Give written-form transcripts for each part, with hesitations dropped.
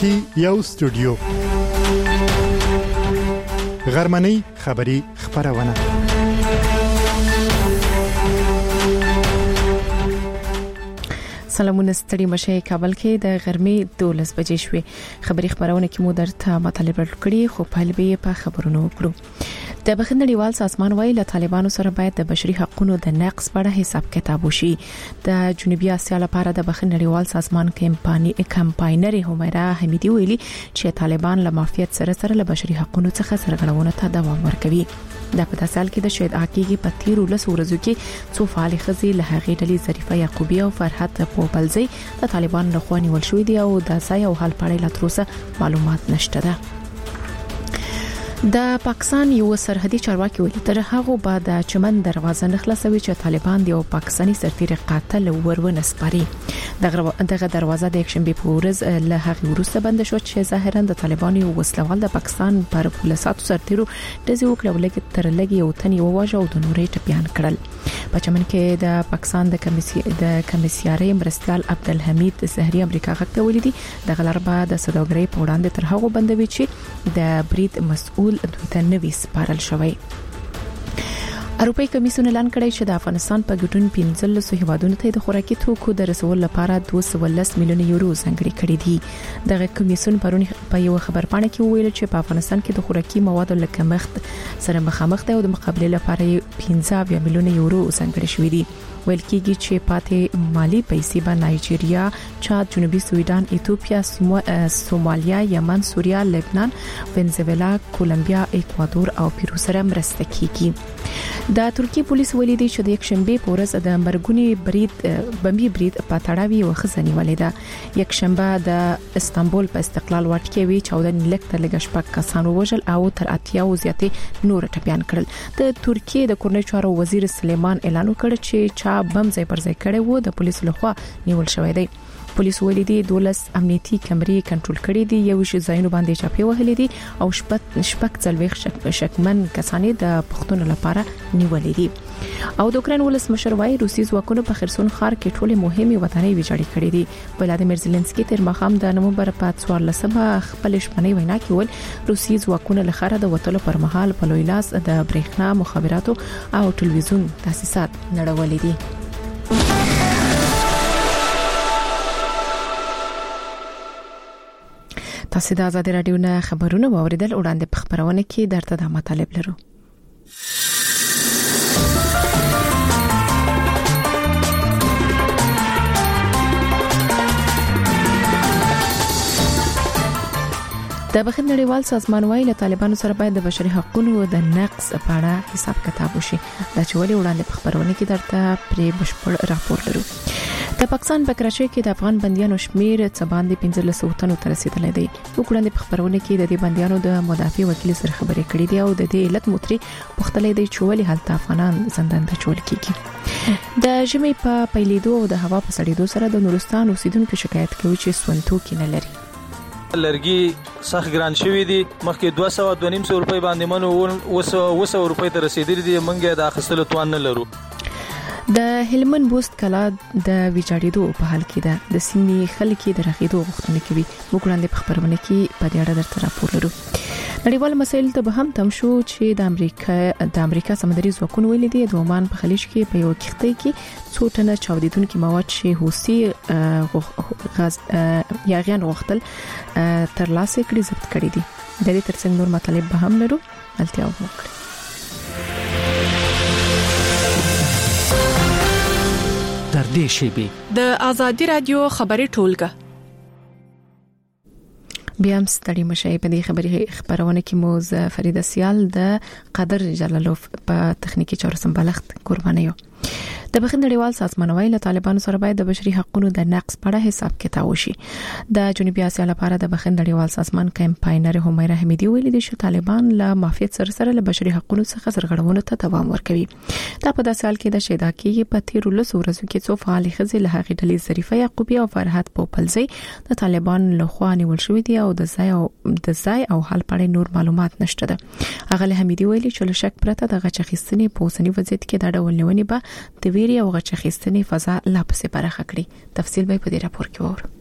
کې یو استودیو غرمنۍ خبری خبرونه سلامونه ستړي مشه کابل کې د غرمې 12 بجې شوې خبری خبرونه کې مو درته مطالب ورکړي خو په لبي په خبرونو وکړو د بخښنړیوال سازمان وايي له طالبانو سره باید د بشري حقوقو د نقض په اړه حساب کتاب وشي د جنوبي اسیا لپاره د بخښنړیوال سازمان کمپاینر همیرا حمیدي ویلي چې طالبان له مافیات سره له بشري حقوقو څخه سرغړونه ته دوام ورکوي د په تاسال کې د شهید عقیقي په 13 ورځو کې څو فعال خزي له هغې ډلې ظریفه یعقوبی او فرحت پوپلزی د طالبان له خوا نیول شوې دي او د ځای او حال په اړه لا تر اوسه معلومات نشته ده د پاکستان یو سرحدي چارواکي ویلي تر هغه بعد چمن دروازه نخلاصوي چې طالبان د یو پاکستاني سرتیر قاتل ورونه سپاري دغه دروازه د یکشنبه په ورځ له هغه وروسته بند شو چې ظاهرا د طالبان یو وسلوال د پاکستان پر پولیساتو سرتیرو د زیو کړولګ تر لګي او تنی وواژه او د نورې ټپيان کړل په چمن کې د پاکستان د کمیسیاري مرستيال عبدالحمید زهري امریکا غږ ولیدي د غلربا د سوداګرۍ په وړاندې تر هغه بندوي چې د برید مسؤل دوی ته نوې سپارل شوی اروپای کمیسیون اعلان کړی چې د افغانستان په ګډون 15 هیوادونو ته د خوراکي توکو د رسول لپاره 210 میلیون یورو ځانګړي کړي دي دغه کمیسیون پرون په یو خبرپاڼه کې ویل چې په افغانستان کې د خوراکي موادو لکمښت سره مخامخ دی او د مقابله لپاره 15 میلیون یورو ځانګړي شوی دي ویل کېږي چې پاتې مالی پیسې به نایجیریا، چاد، جنوبي سوډان، ایتوپیا، سومالیا، یمن، سوریه، لبنان، وینزویلا، کولمبیا، اکوادور او پیرو سره مرسته کوي. د ترکیه پولیس ویلي دي چې د یکشنبه په ورځ د مرګونی بمبي برید په تړاوي وخزنی ولیده. یکشنبه د استانبول په استقلال واټ کې وی 14 لک تر لګ شپږ کسان وژل او تر 80 زیاتې نور ټپيان کړل. د ترکیه د کورنۍ چارو وزیر سلیمان اعلان وکړ چې بم ځای پر ځای کړي وو د پولیسو لخوا نیول شوی دی. پولیس ویلي دي 12 امنیتي کمرې کنټرول کړي دي یو شی ځایونو باندې چاپی وهلې دي او شپږ څلويخ شکمن کسانې د پښتون لپاره نیولې دي. او د اوکرين ولس مشر وايي روسي ځواکونو په خرسون ښار کې ټوله مهمه وطني ویجاړي کړې دي. ولادیمیر زيلنسکي تر مخام د نومبر په 14مه خپل شپنۍ وینا کې ول روسي ځواکونو له خره د وټلو پر مهال په لوی لاس د برېښنا مخابراتو او ټلویزیون تاسیسات نړولې دي. تاسو د آزاد رادیو نه خبرونه واوریدل وړاندې په خبرونه کې درته د مطالب لرو. د بخښنړیوال سازمان وايي له طالبانو سره باید د بشري حقوقو د نقض په اړه حساب کتاب وشي. دا چې ولې وړاندې په خبرونه کې درته پرې بشپړ راپور لرو. د پاکستان په کراچۍ کې د افغان بنديانو شمیر څه باندې 15 تنو ته رسیدلی دی. وګړي په خبرونه کې د دې بنديانو د مدافع وکیل سره خبرې کړې دي او د دې علت متري پختلې دی چې ولې حالت افغانان زندان ته چول کیږي. د ژمي په پیلېدو او د هوا په سړېدو سره د نورستان اوسیدونکو شکایت کوي چې سونتو کې نه لري. لرګي سخت ګران شوی دي مخکې 200 روپۍ باندې منو 200 روپۍ ته رسیدلي دي منګه د اخستلو توان نه لرو. د هلمند بوست کلا د ویجاړېدو په حال کې ده د سیمې خلک د رغېدو غوښتنه کوي. وګړي په خبرونه کې په دې اړه درته راپور لرو. نړیوال مسایل ته به هم تم شو چې د امریکا سمندري ځواکونو ویلي دي د عمان په خلیج کې په یو کښتۍ کې څو ټنه چاودیدونکو مواد چې حوثي غاز یاغیان وختل تر لاسه کړي ضبط کړي دي. د دې ترڅنګ نور مطالب به هم لرو. التیا وکړئ. در دې شیبه د آزادی رادیو خبري ټولګه بیا هم ستړي مشي په دې خبرونه کې موز فرید سیال د قدر جلالوف په تخنیکی چارو سمبالښت قرباني یو. د بخښنړیوال سازمان وايي له طالبانو سره باید د بشري حقوقو د نقض په اړه حساب کتاب وشي. د جنوبي اسیا لپاره د بخښنړیوال سازمان کمپاینر همیرا حمیدي ویلي دي چې طالبان له مافیات سره له بشري حقوقو څخه سرغړونه ته دوام ورکوي. دا په داسې حال کې د شهید عقیقي په 13 ورځو کې څو فعال خزي له هغې ډلې ظریفه یعقوبی او فرحت پوپلزی د طالبان له خوا نیول شوی دي او د ځای او حال په اړه نور معلومات نشته ده. هغه حمیدي ویلي چې له شک پرته د غچخستنې په اوسنی وضعیت کې دا ډول نیونې به د ویري او غچخستنې فضا لا پسې برخه کړي. تفصیل به په دې راپور کې وره.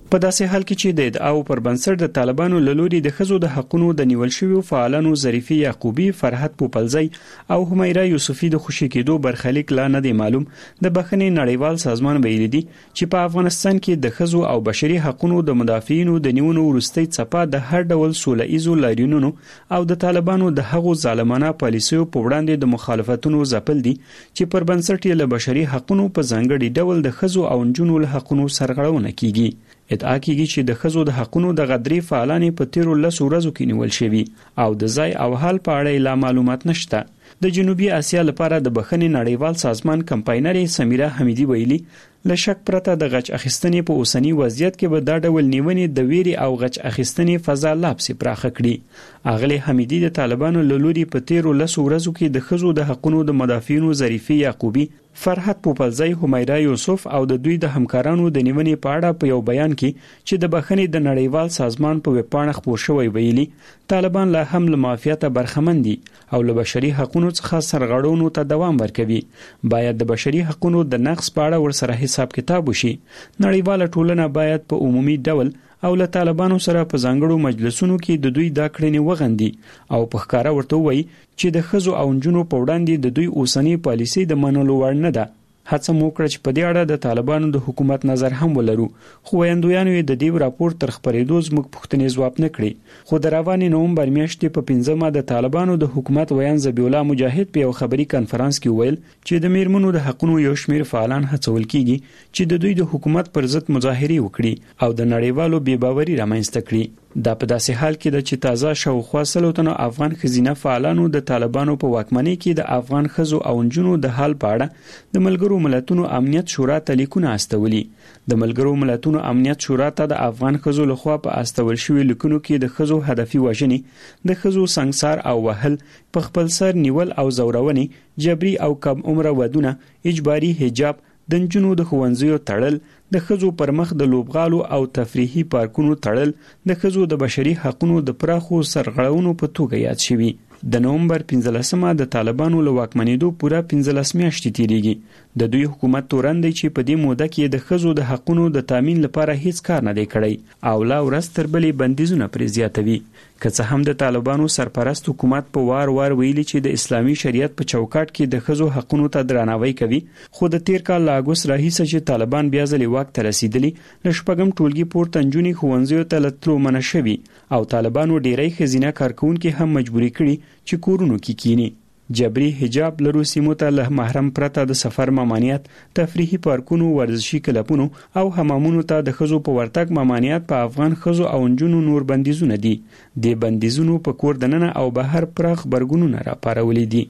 په داسې حال کې چې د ادعاو پر بنسټ د طالبانو له لوري د ښځو د حقونو د نیول شویو فعالانو ظریفي یعقوبي، فرحت پوپلزی او همیرا یوسفی د خوشي کېدو برخلیک لا نه دی معلوم، د بخښنې نړیوال سازمان ویلي دي چې په افغانستان کې د ښځو او بشري حقونو د مدافعینو د نیونو وروستۍ څپه د هر ډول سوله ایزو لاریونونو او د طالبانو د هغو ظالمانه پالیسیو په وړاندې د مخالفتونو ځپل دي چې پر بنسټ یې له بشري حقونو په ځانګړي ډول د ښځو او نجونو له حقونو سرغړونه کیږي. ادعا کیږي چې د ښځو د حقونو د غدري فعالانې په تیرو 10 ورځو کې نیول شوي او د ځای او حال په اړه لا معلومات نشته. د جنوبي اسیا لپاره د بخښنې نړیوال سازمان کمپاینر سمیرا حمیدی ویلي له شک پرته د غچ اخیستنې په اوسنی وضعیت کې به دا ډول نیونې د ویري او غچ اخیستنې فضا لا پسې پراخه کړي. اغلی حمیدی د طالبانو له لوري په تیرو 10 ورځو کې د ښځو د حقونو د مدافعینو ظریفي یعقوبی، فرحت پوپلزی، همیرا یوسف او د دوی د همکارانو د نیونې په اړه په یو بیان کې چې د بخښنې د نړیوال سازمان په ویبپاڼه خپور شوی ویلي طالبان لا هم له مافیاته برخمن دي او له بشري حقونو څخه سرغړونو ته دوام ورکوي. باید د بشري حقونو د نقض په اړه ورسره حساب کتاب وشي. نړیواله ټولنه باید په عمومي ډول او له طالبانو سره په ځانګړو مجلسونو کې د دوی دا کړنې وغندي او په ښکاره ورته وایي چې د ښځو او نجونو په وړاندې د دوی اوسنی پالیسي د منلو وړ نه ده. هڅه مو کړه چې په دې اړه د طالبانو د حکومت نظر هم ولرو، خو ویاندویانو یې د دې راپور تر خپرېدو زموږ پوښتنې ځواب نه کړي. خو د روانې نومبر میاشتې په 15مه د طالبانو د حکومت ویان ذبیح الله مجاهد په یو خبري کانفرنس کې ویل چې د میرمنو د حقونو یو شمېر فعالان هڅول کیږي چې د دوی د حکومت پر ضد مظاهرې وکړي او د نړیوالو بې باوري رامنځته کړي. دا په داسې حال کې ده چې تازه شاوخوا 100 تنو افغان ښځینه فعالانو د طالبانو په واکمنۍ کې د افغان ښځو او نجونو د حال په اړه د ملګرو ملتونو امنیت شورا ته لیکونه استولي. د ملګرو ملتونو امنیت شورا ته د افغان ښځو لخوا په استول شوي لیکونو کې د ښځو هدفي وژنې، د ښځو سنګسار او وهل، په خپل سر نیول او زورونې، جبري او کم عمره ودونه، اجباري حجاب، د نجونو د ښوونځیو تړل، د ښځو پر مخ د لوبغالو او تفریحي پارکونو تړل د ښځو د بشري حقونو د پراخو سرغړونو په توګه یاد شوي. د نومبر 15مه د طالبانو له واکمنېدو پوره 15 میاشتې تیریږي. د دوی حکومت تورن دی چې په دې موده کې د ښځو د حقونو د تامین لپاره هیڅ کار نه دی کړی او لا ورځ تر بلې بندیزونه پرې زیاتوي. که څه هم د طالبانو سرپرست حکومت په وار ویلي چې د اسلامي شریعت په چوکاټ کې د ښځو حقونو ته درناوی کوي، خو د تیر کال له اګوست راهیسه چې طالبان بیا ځلې واک ته رسیدلي، له شپږم ټولګي پورته نجونې ښوونځیو ته له تلو منع شوي او طالبانو ډیری ښځینه کارکوونکي هم مجبوري کړي چې کورونو کې کینی. جبري حجاب لرو سیمو ته له محرم پرته د سفر ممانعت، تفریحي پارکونو، ورزشي کلبونو او حمامونو ته د ښځو په ورتګ ممانعت په افغان ښځو او نجونو نور بندیزونه دي. د بندیزونو په کور دننه او بهر پراخ غبرګونونه راپارولي دي.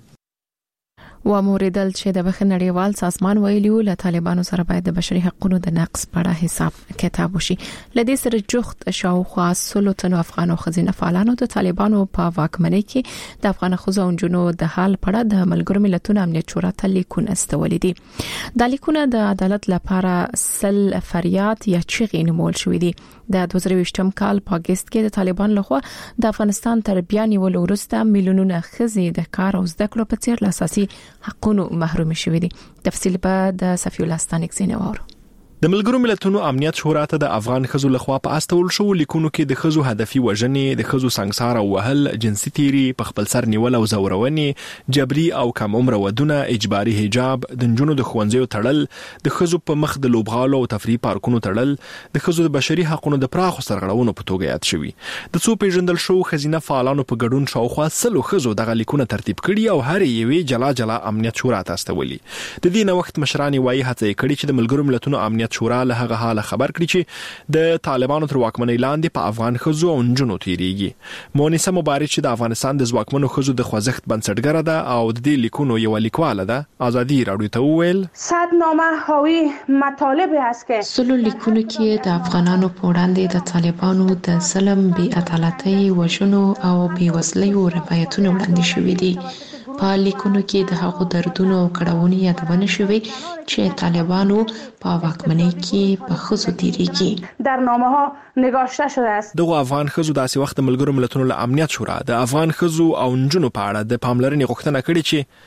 و موریدل چې د بخښنې نړیوال سازمان ویلي له طالبانو سره باید د بشري حقوقو د نقض په اړه حساب کتاب وشي. لدې سره جوخت شاوخوا 100 تنو افغان او ښځینه فعالانو د طالبانو په واکمنۍ کې د افغان ښځو او نجونو د حال په اړه د ملګرو ملتونو امنیت شورا ته لیکونه استولي دي. د لیکونه د عدالت لپاره سل فریاد یا چغې نومول شوې دي. د 2020م کال په اگست کې د طالبان لخوا د افغانستان تر بیا نیولو وروسته میلیونونه ښځې د کار او زده کړو په څیر اساسي حقونو محروم شوي دي. تفصیل به د صفی الله ستانک زینه وورو. د ملګرو ملتونو امنیت شورا ته د افغان ښځو لخوا په استول شو لیکونو کې د ښځو هدفي وژنې، د ښځو سنګسار او وهل، جنسي تیری، په خپل سر نیول او زورونې، جبري او کم عمره ودونه، اجباري حجاب، د نجونو د ښوونځیو تړل، د ښځو په مخ د لوبغالو او تفریحي پارکونو تړل، د ښځو د بشري حقوقو د پراخو سرغړونو په توګه یاد شوي. د څو پیژندل شو ښځینه فعالانو په ګډون شاوخوا 100 ښځو دغه لیکونه ترتیب کړي او هر یوې جلا جلا امنیت شورا ته استولي. د دې نوښت مشران وايي هڅه کړې چې د ملګرو ملتونو امنیت شورا له هغه خبر کړي چې د طالبانو تر واکمنۍ لاندې په افغان ښځو او نجونو تیریږي. مونیسه مبارک چې د افغانستان د ځواکمنو ښځو د خوځښت بنسټګره ده او د دې لیکونو یو لیکواله ده، آزادي راډیو ته وویل 100 نامه حاوی مطالب است که سلو لیکونو کې د افغانانو په وړاندې د طالبانو د ظلم، بې عدالتۍ، وژنو او بېوزلۍ روایتونه وړاندې شوي دي. په لیکونو کې د هغو دردونو او کړاوونو یادونه شوې چې طالبانو په واکمنۍ کې په ښځو تیریږي. در نامه ها نگاشته شده است. دغه افغان ښځو داسې وخت ملګرو ملتونو له امنیت شورا د افغان ښځو او نجونو په اړه د پاملرنې غوښتنه کړې چې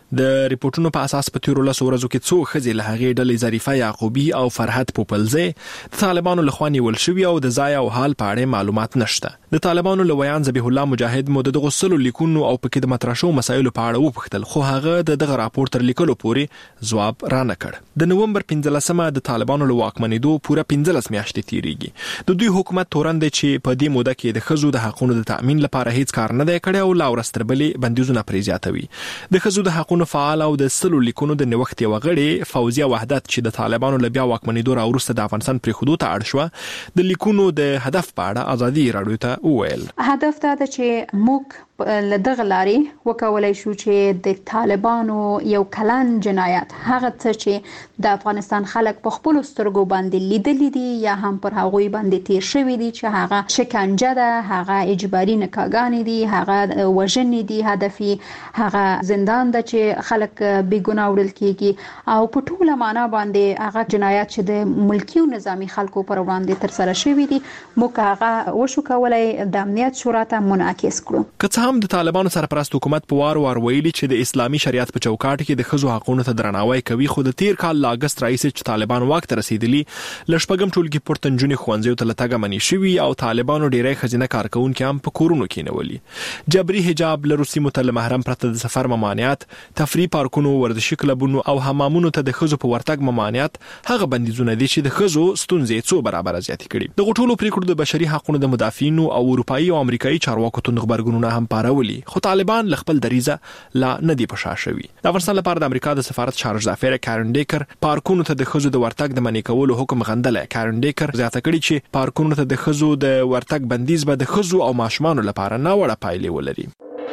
د ریپورتونو په اساس په تیرو 10 ورځو کې څو ښځې له هغې ډلې ظریفه یعقوبی او فرحت پوپلزی د طالبانو لخوا نیول شوي او د ځای او حال په اړه معلومات نشته. د طالبانو له ویان ذبیح الله مجاهد مو د غسل لیکونو او په کې د متراشو مسایلو په اړه وپوښتل، خو هغه دغه راپور تر لیکلو پورې ځواب را نه کړ. د نومبر 15مه د طالبانو له واکمنېدو پوره 15 میاشتې تیریږي. د دوی حکومت تورن دی چې په دې موده کې د ښځو د حقوقو د تأمین لپاره هیڅ کار نه دی کړی او لا ورستربلې بندیزونه پرې زیاتوي. د ښځو د حقوقو فعال او د سلو لیکونو د نوښت یو غړي فوزیه وحدت چې د طالبانو له بیا واکمنېدو راوروسته د افغانستان پرې خودو ته اړ شو، د لیکونو د هدف په اړه ازادي راډیو ته وویل. هدف دا ده چې موږ لدغه لارې وکولای شو چې د طالبانو یو کلن جنایت هغه څه چې د افغانستان خلک په خپل سترګو باندې لیدلي دي یا هم پر هغوی باندې تیر شوی دي چې هغه شکنجه ده، هغه اجباري نکاحګانې دي، هغه وژنې دي، هدفي هغه زندان ده چې خلک بیګناه وړل کیږي او په ټوله معنا باندې هغه جنایت چې د ملکی او نظامی خلکو پر وړاندې تر سره شوی دي موږ هغه وشو کولای د امنیت شورا ته منعکس کړو. هم د طالبانو سرپرست حکومت په وار ویلي چې د اسلامي شریعت په چوکاټ کې د ښځو حقوقو ته درناوی کوي، خو د تیر کال له اگست راهیسې چې طالبان واک ته رسیدلي له شپږم ټولګي پورته نجونې ښوونځیو ته له تګه منع شوي او طالبانو ډیری ښځینه کارکوونکي هم په کورونو کې نیولي. جبري حجاب، له روسي متل محرم پرته د سفر ممانعت، تفریح پارکونو، ورزشي کلبونو او حمامونو ته د ښځو په ورتګ ممانعت هغه بندیزونه دي چې د ښځو ستونزې څو برابر زیاتې کړي. د ټولو پریکړو د بشري حقوقو د مدافعینو او اروپایي او امریکایي چارواکو تند غبرګونونه هم پارولی، خو طالبان خپل دریزه لا نه دی په شا شوی. د افغانستان لپاره د امریکا د سفارت چارج افیر کارن ډیکر پارکونو ته د ښځو د ورتګ د منع کولو حکم غندل. کارن ډیکر زیاته کړي چې پارکونو ته د ښځو د ورتګ بندیز به د ښځو او ماشومانو لپاره نه وړه پایلې ولري.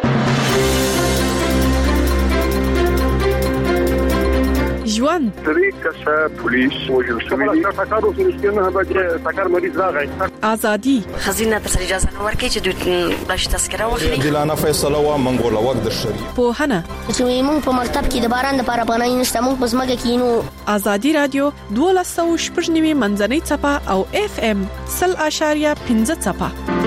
ژوند پولیس وژل شوی دي سکارو سنشتنه به سکار مریض راغی. ازادي خزینه تر اجازه نه ورکړي چې دوی بلش تذکره واخلي. عادلانه فیصله و منګول وخت د شری پوهنه چې موږ په مکتب کې د باران لپاره پناه نشته، موږ په ځمکه کې نو. ازادي رادیو 12.9 منځنۍ چپه او FM 0.5 چپه.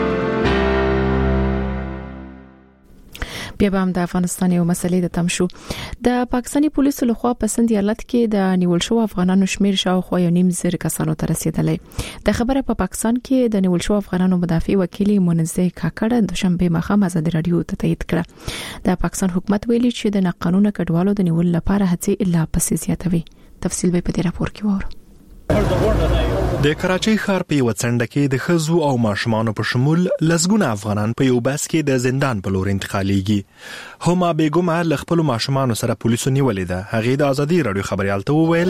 بیا هم د افغانستان یو مسلې د تم شو. د پاکستاني پولیسو لخوا په سند ایالت کې د نیول شو افغانانو شمیر شاوخوا 1.5 کسانو ته رسیدلې. د خبره په پاکستان کې د نیول شو افغانانو مدافع وکیل منزه کاکړ د شنبه مخام ازادي رادیو ته تایید کړه. د پاکستان حکومت ویلي چې د ناقانونه کډوالو د نیول لپاره هڅې الا پسې زیاتوي. تفصیل به په دې راپور کې وورو. د کراچۍ ښار په یو څنډه کې د ښځو او ماشومانو په شمول لسګونه افغانان په یو بس کې د زندان په لور انتقالېږي. هما بیګم له خپل ماشومانو سره پولیسو نیولې ده. هغه د ازادي رادیو خبريال ته وویل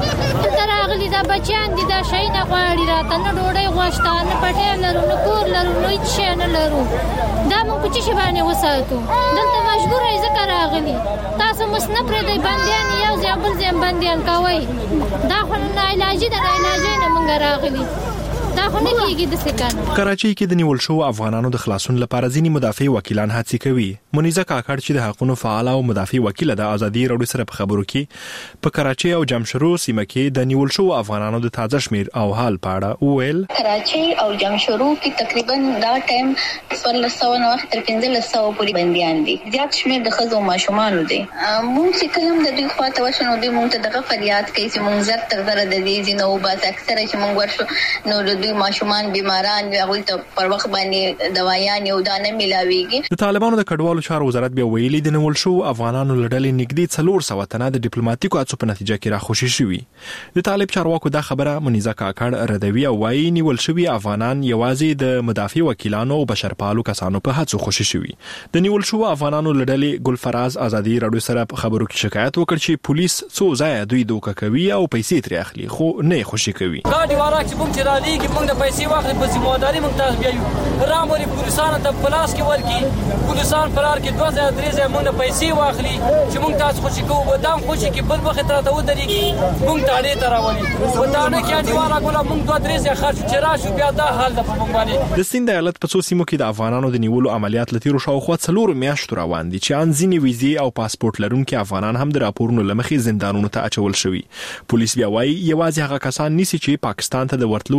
راغلي دا بچیان دي، دا شي نه غواړي راته، نه ډوډۍ غوښته، نه پټه لرو، نه کور لرو، نه هیڅ شي نه لرو. دا موږ په چی باندې وساتو؟ دلته مجبور یې ځکه راغلي. تاسو مس نه پرې دی بنديان یو ځای بل ځای بنديان کوي. دا خو نه علاج دی، نه علاج نه مونږ راغلي. دا خو نه کیږي د سکان. کراچۍ کې د نیول شو افغانانو د خلاصون لپاره ځینی مدافع وکیلان هڅه کوي. منیزه کاکړ چې د حقوقو فعال او مدافع وکیل د ازادي رادیو سره په خبرو کې په کراچۍ او جمشرو سیمه کې د نیول شو افغانانو د تازه شمیر او حال په اړه وویل. کراچۍ او جمشرو کې تقریبا دا ټایم 1400 نو وخت تر 1500 پورې بنديان دي. زیات شمیر د خزو ماشومان دي. مونږ چې کلم د دوی خواته وشنو دوی مونږ ته دغه فریاد کوي چې مونږ زر تر در د دې زینو بس اکثره چې مونږ ورشو نو دوی ماشومان بیماران هغه ته پر وخت باندې دوايان یو دانه ملاويږي. د طالبانو د کډوالو چارو وزارت بیا ویلي د نیول شو افغانانو لړلې نږدې 400 تنه د ډیپلوماټیکو هڅو په نتیجه کې راخوشي شوي. د طالب چارواکو دا خبره منیزه کاکړ ردوي او وايي نیول شوی افغانان یوازې د مدافع وکیلانو او بشرپالو کسانو په هڅو خوشي شوي. د نیول شو افغانانو لړلې ګلفراز ازادي رادیو سره په خبرو کې شکایت وکړ چې پولیس څو ځای دوی دوکه کوي او پیسې ترې اخلي خو نه خوشي کوي. ګاډي واره چې موږ چې را لېږي موږ د پیسې واخلي په ذمہداري موږ تاسو بیا یو راموري پولیسانو ته پلاس کې ورکی پولیسان فرار کې 2003 موږ د پیسې واخلي چې موږ تاسو خوشي کوو ودام خوشي کې بل وخت راته ودرېږي موږ تاړې ته راولي ودانه کې دیواله ګوله موږ 2-3 خرج چې راشو بیا دا حال د په باندې. د سیند ایالت په څو سیمو کې د افغانانو د نیولو عملیات لتیرو شاوخوا 4 میاشتو روان دي چې ان ځینې ویزې او پاسپورت لرونکي افغانان هم د راپورونو لمخې زندانونو ته اچول شوي. پولیس بیا وايي یوازې هغه کسان نیسي چې پاکستان ته د ورتلو قانوني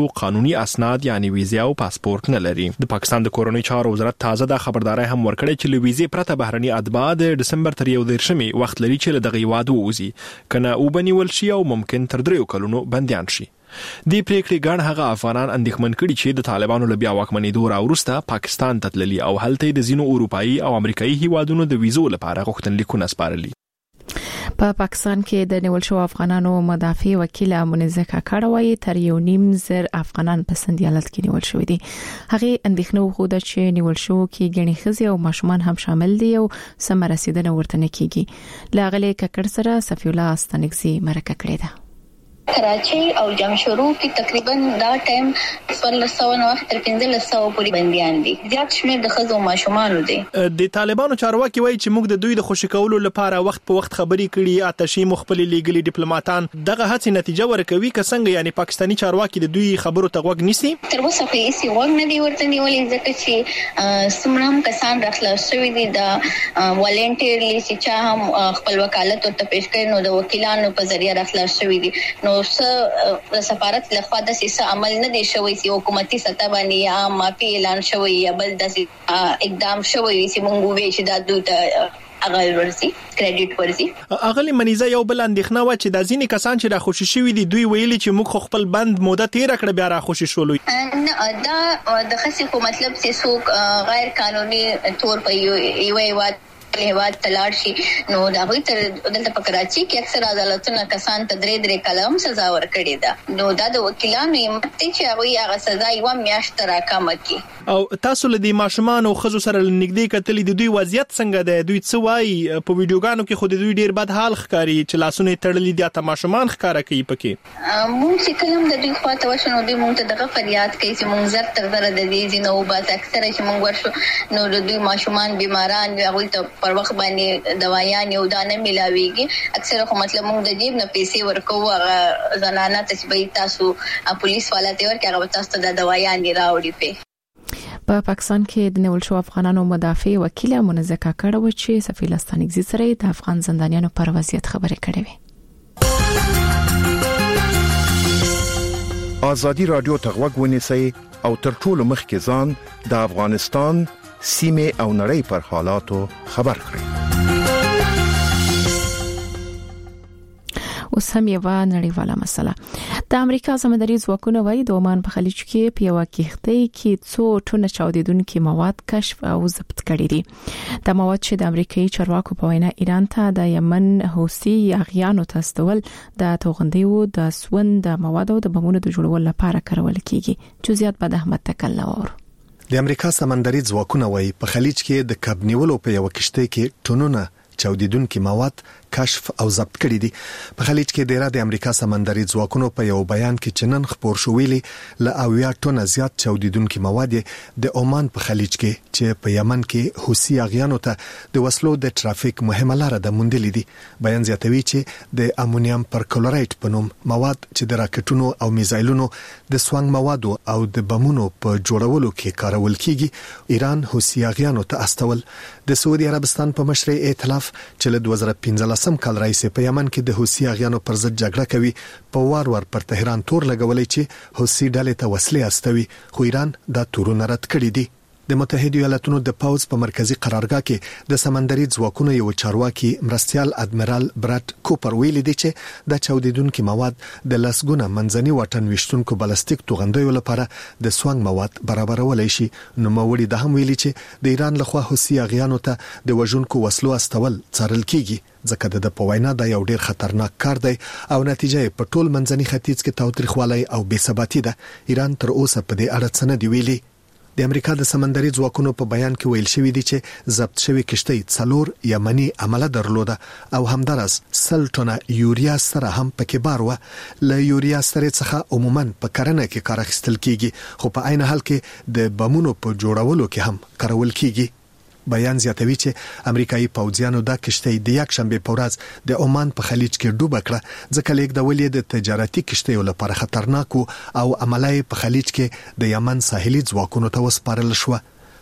قانوني اسناد یعنی ویزا او پاسپورت نه لري. د پاکستان د کورونی چارو وزارت تازه د خبرداري هم ورکړې چې له ویزې پرته بهرني اتباع د ډسمبر تر 1 وخت لري چې له دغه هیواد ووځي کنه او بنیول شي او ممکن تر 3 کلونو بنديان شي. دی پریکړې ګڼ هغه افغانان اندېښمن کړي چې د طالبانو له بیا واکمنېدو راوروسته پاکستان ته تللي او هلته د ځینو اروپایي او امریکایي هیوادونو د ویزو لپاره غوښتنلیکونه سپارلي. په پاکستان کې د نیول شو افغانانو مدافع وکیل منزه کاکړوي تر 1.5 افغانان په سندیالت کې نیول شوې دي. هغه اندېښنه وخوده چې نیول شو کې ګڼي خزي او ماشومان هم شامل دي او سم رسیدنه ورته نه کیږي. لاغله کاکړ سره صفی الله استنګزي مرکه کړې ده. کراچي او جمشورو کې تقریبا دا ټایم 1400 وخت تر 1500 پورې بنديان دي. زیات شمېر د خزو ماشومان دي. د طالبانو چارواکي وایي چې موږ د دوی د خوشی کولو لپاره وخت په وخت خبري کړي، آتشي مخبل لیګلي ډیپلوماټان دغه هڅې نتیجه ورکوي که څنګه، یعنی پاکستاني چارواکي د دوی خبرو ته غوږ نیسي. تر اوسه په هیڅ وګ نه دی ورته نیولې ځکه چې سمرام کسان راخلاص شوی دي د والنټیرلی چې چا هم خپل وکالت ورته پیش کړي نو د وکیلانو په ذریعہ راخلاص شوی دي. نو سفارت لخوا د سیسه عمل نه دی شوی چې حکومتي سطح باندې یا مافي اعلان شوی یا بل د اقدام شوی چې مونږ وی چې د دوی اغل ورسي کریډټ ورسي. اغلی منیزه یو بل اندېښنه و چې د ځینې کسان چې را خوشی شوی دي دوی ویلي چې موږ خپل بند موده تیر کړ بیا را خوشی شولو. دا د خصي خو مطلب چې څوک غیر قانوني تور په یو هیواد تلاړ شي نو دا وي تر دلته په کراچي کې اکثر عدالتونه کسان ته 3 کلام سزا ورکړي ده. نو دا د وکیلانو یمته چې هغه سزا یو میاشت راکمه کی. او تاسو له دې ماشومان او خزو سره نږدې کتلې د دوی وضعیت څنګه ده؟ دوی څه وایي؟ په ویډیوګانو کې خو د دوی ډیر بد حال ښکاري چې لاسونه تړلې دي، ته ماشومان ښکارا کوي پکې. مونږ چې کلم د دوی خواته وشنو دوی مونږ ته دغه فریاد کوي چې مونږ زر تر زر د دې جنو باز اکثر چې مونږ ورشو نو د دوی ماشومان بیماران وي هغه ته پر وخت باندې دوايان یو دانه ملاويږي. اکثر خو مطلب موږ د جیب نه پیسې ورکو هغه زنانه تشبيه تاسو پولیس والا ته ورکه هغه تاسو ته د دوايان راوړي. په پاکستان کې د نیول شو افغانانو مدافع وکیل منزه کاکړ و چې صفی الله استنګزي سره د افغان زندانیانو پر وضعیت خبرې کړې وي. ازادي رادیو ته غوږ ونیسئ او تر ټولو مخکې ځان د افغانستان سیمه او نړۍ پر حالاتو خبر کړئ. اوس هم یو نړیواله مسله. د امریکا سمندري ځواکونه وايي د عمان په خلیج کې په یو کښتۍ کې څو ټونه چاودیدونکي مواد کشف او ضبط کړي دي. د مواد چې د امریکایي چارواکو په وینا ایران ته د یمن حوثي یاغیانو ته استول د توغندیو د سوند د موادو د بمونو د جوړولو لپاره کارول کیږي. جزئیات به احمد تکل نور. د امریکا سمندري ځواکونه وايي په خلیج کې د کب نیولو په یو کښتۍ کې ټونونه چاودیدونکي مواد کشف او ضبط کړي دي. په خلیج کې د امریکا سمندري ځواکونو په یو بیان کې چنن خبر شو ویلي ل 80 ټنه زیات چاودیدونکي مواد د عمان په خلیج کې چې په یمن کې حوثي اغیانو ته د وسلو د ټرافیک مهمه لار ده موندلې دي. بیان زیاتوي چې د امونیم پرکلوریت په نوم مواد چې د راکټونو او میزایلونو د سوانګ موادو او د بمونو په جوړولو کې کارول کیږي ایران حوثي اغیانو ته استول. د سعودي عربستان په مشرۍ ائتلاف چې له 2015 کال راځي په یمن کې د حوثي اغیانو پر ضد جګړه کوي په وار پر تهران تور لګولې چې حوثي ډلې ته وسلې استوي، خو ایران دا تورونه رد کړي دي. د متحده ایالاتونو د پاوز په مرکزی قرارګاه کې د سمندري ځواکونو یو چارواکي مرستيال ادمرال برات کوپر ویلي دی چې د چاودیدونکو مواد د لسګونه منځني واټن وشتونکو بالستیک توغندیو لپاره د سوانګ مواد برابرولای شي. نو موري د هم ویلي چې د ایران لخوا حوثي اغیانو ته د وژونکو وسلو استول څارل کیږي ځکه د پوینا د یو ډیر خطرناک کار دی او نتیجه په ټول منځني ختیځ کې تاوتریخوالی او بې ثباتی ده. ایران تر اوسه په دې اړه څه نه دی ویلي. د امریکا د سمندري ځواکونو په بیان کې ویل شوی دی چې ضبط شوی کشتۍ څلور یمني عمله درلوده او همدارس 100 ټنه یوریا سره هم پکې بار و. له یوریا سره څخه عموما په کرنه کې کار اخیستل کیږي خو په عین حال کې د بمونو په جوړولو کې هم کارول کیږي. بیان زیاتوي چې امریکایي پوځیانو د کشتۍ د یک شنبه په ورځ د عمان په خلیج کې ډوب کړه ځکه لیک د ولې د تجارتي کشتیو لپاره خطرناک او عملای په خلیج کې د یمن ساحلي ځواکونو ته وسپارل شو.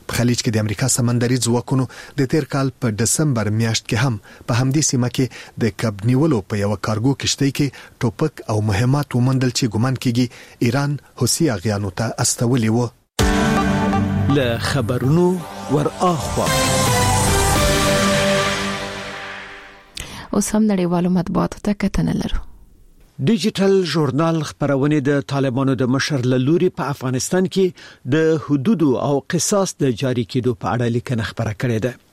په خلیج کې د امریکا سمندري ځواکونو د تیر کال په دسمبر میاشت کې هم په همدې سیمه کې د کب نیولو په یو کارګو کشتۍ کې ټوپک او مهمات ومندل چې ګومان کیږي ایران حوثي اغیانو ته استولي وو. له خبرونو ور اخوا اوس هم نړیوالو مطبوعاتو ته کتنه لرو. ډیجیټل ژورنال خبرونه د طالبانو د مشر لوري په افغانستان کې د حدود او قصاص د جاری کېدو په اړه لیکنه خبره کړې ده.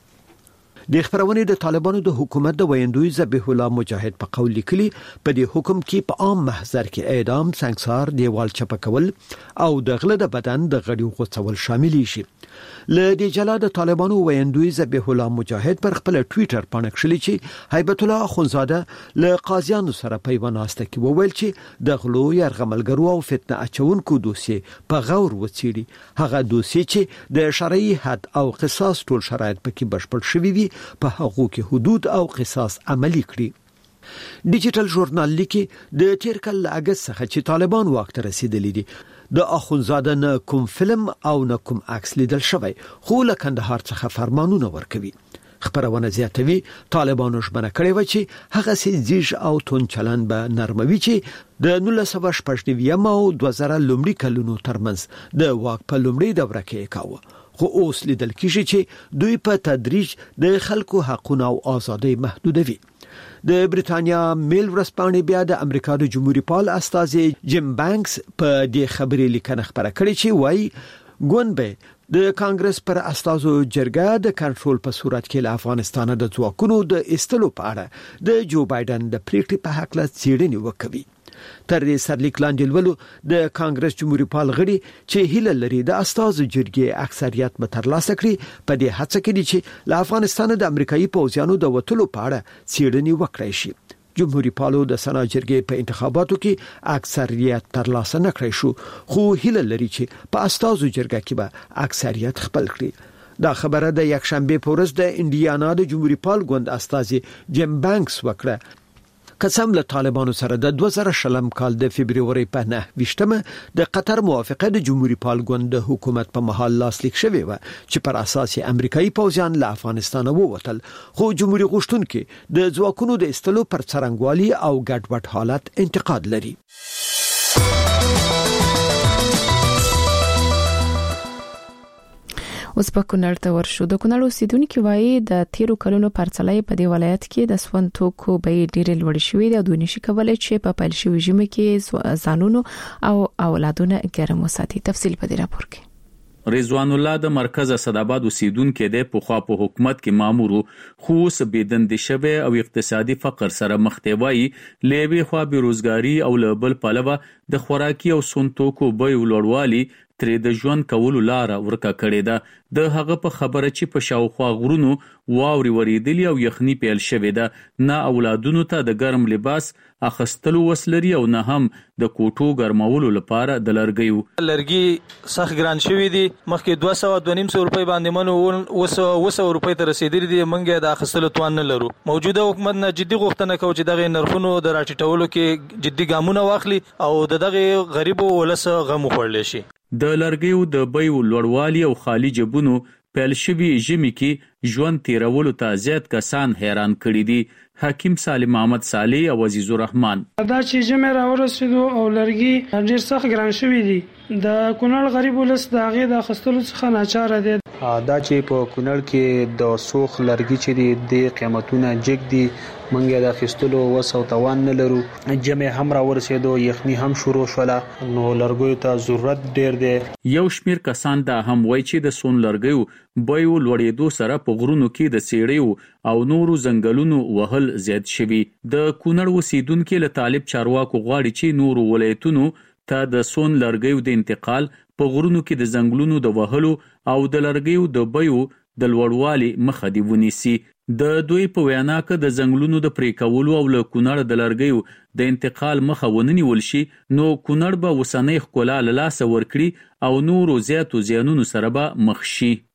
د خبرونه د طالبانو د حکومت د ویندوی ذبیح الله مجاهد په قول لیکلي په دې حکم کې په عام محضر کې اعدام، سنگسار، دیوال چپه کول او د غله د بدن د غړي غوڅول شامل شي. له دې جلا د طالبانو ویندوی ذبیح الله مجاهد پر خپل ټوئیټر باندې کړی چې هیبت الله اخونزاده له قاضیانو سره په وناسته کې وویل چې د غلو يرغملګرو او فتنه اچونکو دوسیه په غور وڅېړي. هغه دوسیه چې د شرعي حد او قصاص ټول شرایط پکې بشپړ شوي وي په هغه کې حدود او قصاص عملي کړي. ډیجیټل ژورنال لیکي د تیر کال اگست څخه چې طالبان واک ته رسیدلي دي د اخونزاده نه کوم فلم او نه کوم عکس لیدل شوی، خو له کندهار څخه فرمانونه ورکوي. خبرونه زیاتوي طالبانو ژمنه کړې و چې هغه سیزیج او تون چلن به نرموي چې د 1999 او 2000 لومړي کلونو ترمنځ د واک په لومړي دوره کې کاوه. خو اوس لیدل کیږي چې دوی په تدریج د خلکو حقوقو او ازادۍ محدودوي. د بریتانیا میل ورځپاڼې بیا د امریکا د جمهوریت پال استازي جیم بانکس په دې خبرې لیکنه خبره کړې چې وایي ګونبه د کانګرس پر استازو جرګه د کنټرول په صورت کې له افغانستان د ځواکونو د استلو په اړه د جو بایدن د پریکړې په حق له څېړنې وکوي. تر دې سرلیک لاندې ولو د کانګرس جمهوریت پال غړي چې هیله لري د استازو جرګې اکثریت به ترلاسه کړي په دې هڅه کې دي چې له افغانستان د امریکایي پوځیانو د وټلو په اړه څېړنې وکړي شي. جمهوریت پالو د سنا جرګې په انتخاباتو کې اکثریت ترلاسه نکړي شو، خو هیله لري چې په استازو جرګه کې به اکثریت خپل کړي. دا خبره د یکشنبه په ورځ د انډیانا د جمهوریت پال ګوند استازي جیم بانکس وکړه. قسم له طالبانو سره د 2020 کال د فبرवरी په 9 د قطر موافقه د جمهوریت پال ګوند د حکومت په محل لاسلیک شوی و چې پر اساس امریکایي پوځیان له افغانستان ووتل، خو جمهوریت غوښتونکو د ځواکونو د استلو پر څرنګوالي او ګډوډ حالت انتقاد لري. اوس په کونړ ته ورشو. د کونړ اوسیدونکو وایي د تیرو کلونو پرڅلای په دی ولایت کې د سون توکو به ډیر لوړ شوی دی او دوی نشي کولای چې په پیل شوی ژمه کې ځانونو او اولادونه ګرم وساتي. تفصیل په دې راپور کې. رضوان الله د مرکز اسداباد اوسیدونکو د پوخا په حکومت کې مامور خو سبیدند شوه او اقتصادي فقر سره مخ دی. وایي لوي خو بیروزګاری او لبل پلوه د خوراکي او سون توکو به لوړوالي ترې د ژوند کولو لار ورکا کړې ده. د هغه په خبره چې په شاوخوا غرونو واوري وریدلی او یخني پیل شوې ده، نه اولادونو ته د ګرم لباس اخستلو وسلري او نه هم د کوټو ګرمولو لپاره د لرګي سخت ګران شوی دي. مخکې 200 روپۍ باندې منو 200 روپۍ ته رسیدلي دي. منګه د اخستلو توان نه لرو. موجوده حکومت نه جدي غوښتنه کوي چې دغه نرخونو د راټیټولو کې جدي ګامونه واخلي او دغه غریبو ولس غم وخورل شي. د لرګیو د بیو لوړوالي او خالی جبونو پیل شوی ژمي کې ژوند تیرولو ته زیات کسان حیران کړي دي. حکیم سالم محمد صالح او عزیز الرحمن دا چې ژمي راورسېدو او لرګي ډیر سخت ګران شوی دي. د کونړ غریب ولس د هغه د خستلو څخه ناچاره دي. دا چې په کونړ کې د سوخ لرګي چې د قیمتونه جګ دي، منګه د خستلو وسو توان نه لرو. جمع هم را ورسېدو، یخني هم شروع شوله، نو لرګیو ته ضرورت ډیر دی. یو شمیر کسان دا هم وایي چې د سون لرګیو بیو لوړېدو سره په غرونو کې د سیړیو او نورو ځنګلونو وهل زیات شوي. د کونړ اوسیدونکو له طالب چارواکو غواړي چې نورو ولایتونو ته د سون لرګیو د انتقال په غرونو کې د ځنګلونو د وهلو او د لرګیو د بیو د لوړوالي مخه دی ونیسي. د دوی په وینا کې د ځنګلونو د پریکولو او له کونړ د لرګیو د انتقال مخه ونیول شي، نو کونړ به وسنۍ ښکلا له لاسه ورکړي او نورو زیاتو زیانونو سره به مخ شي.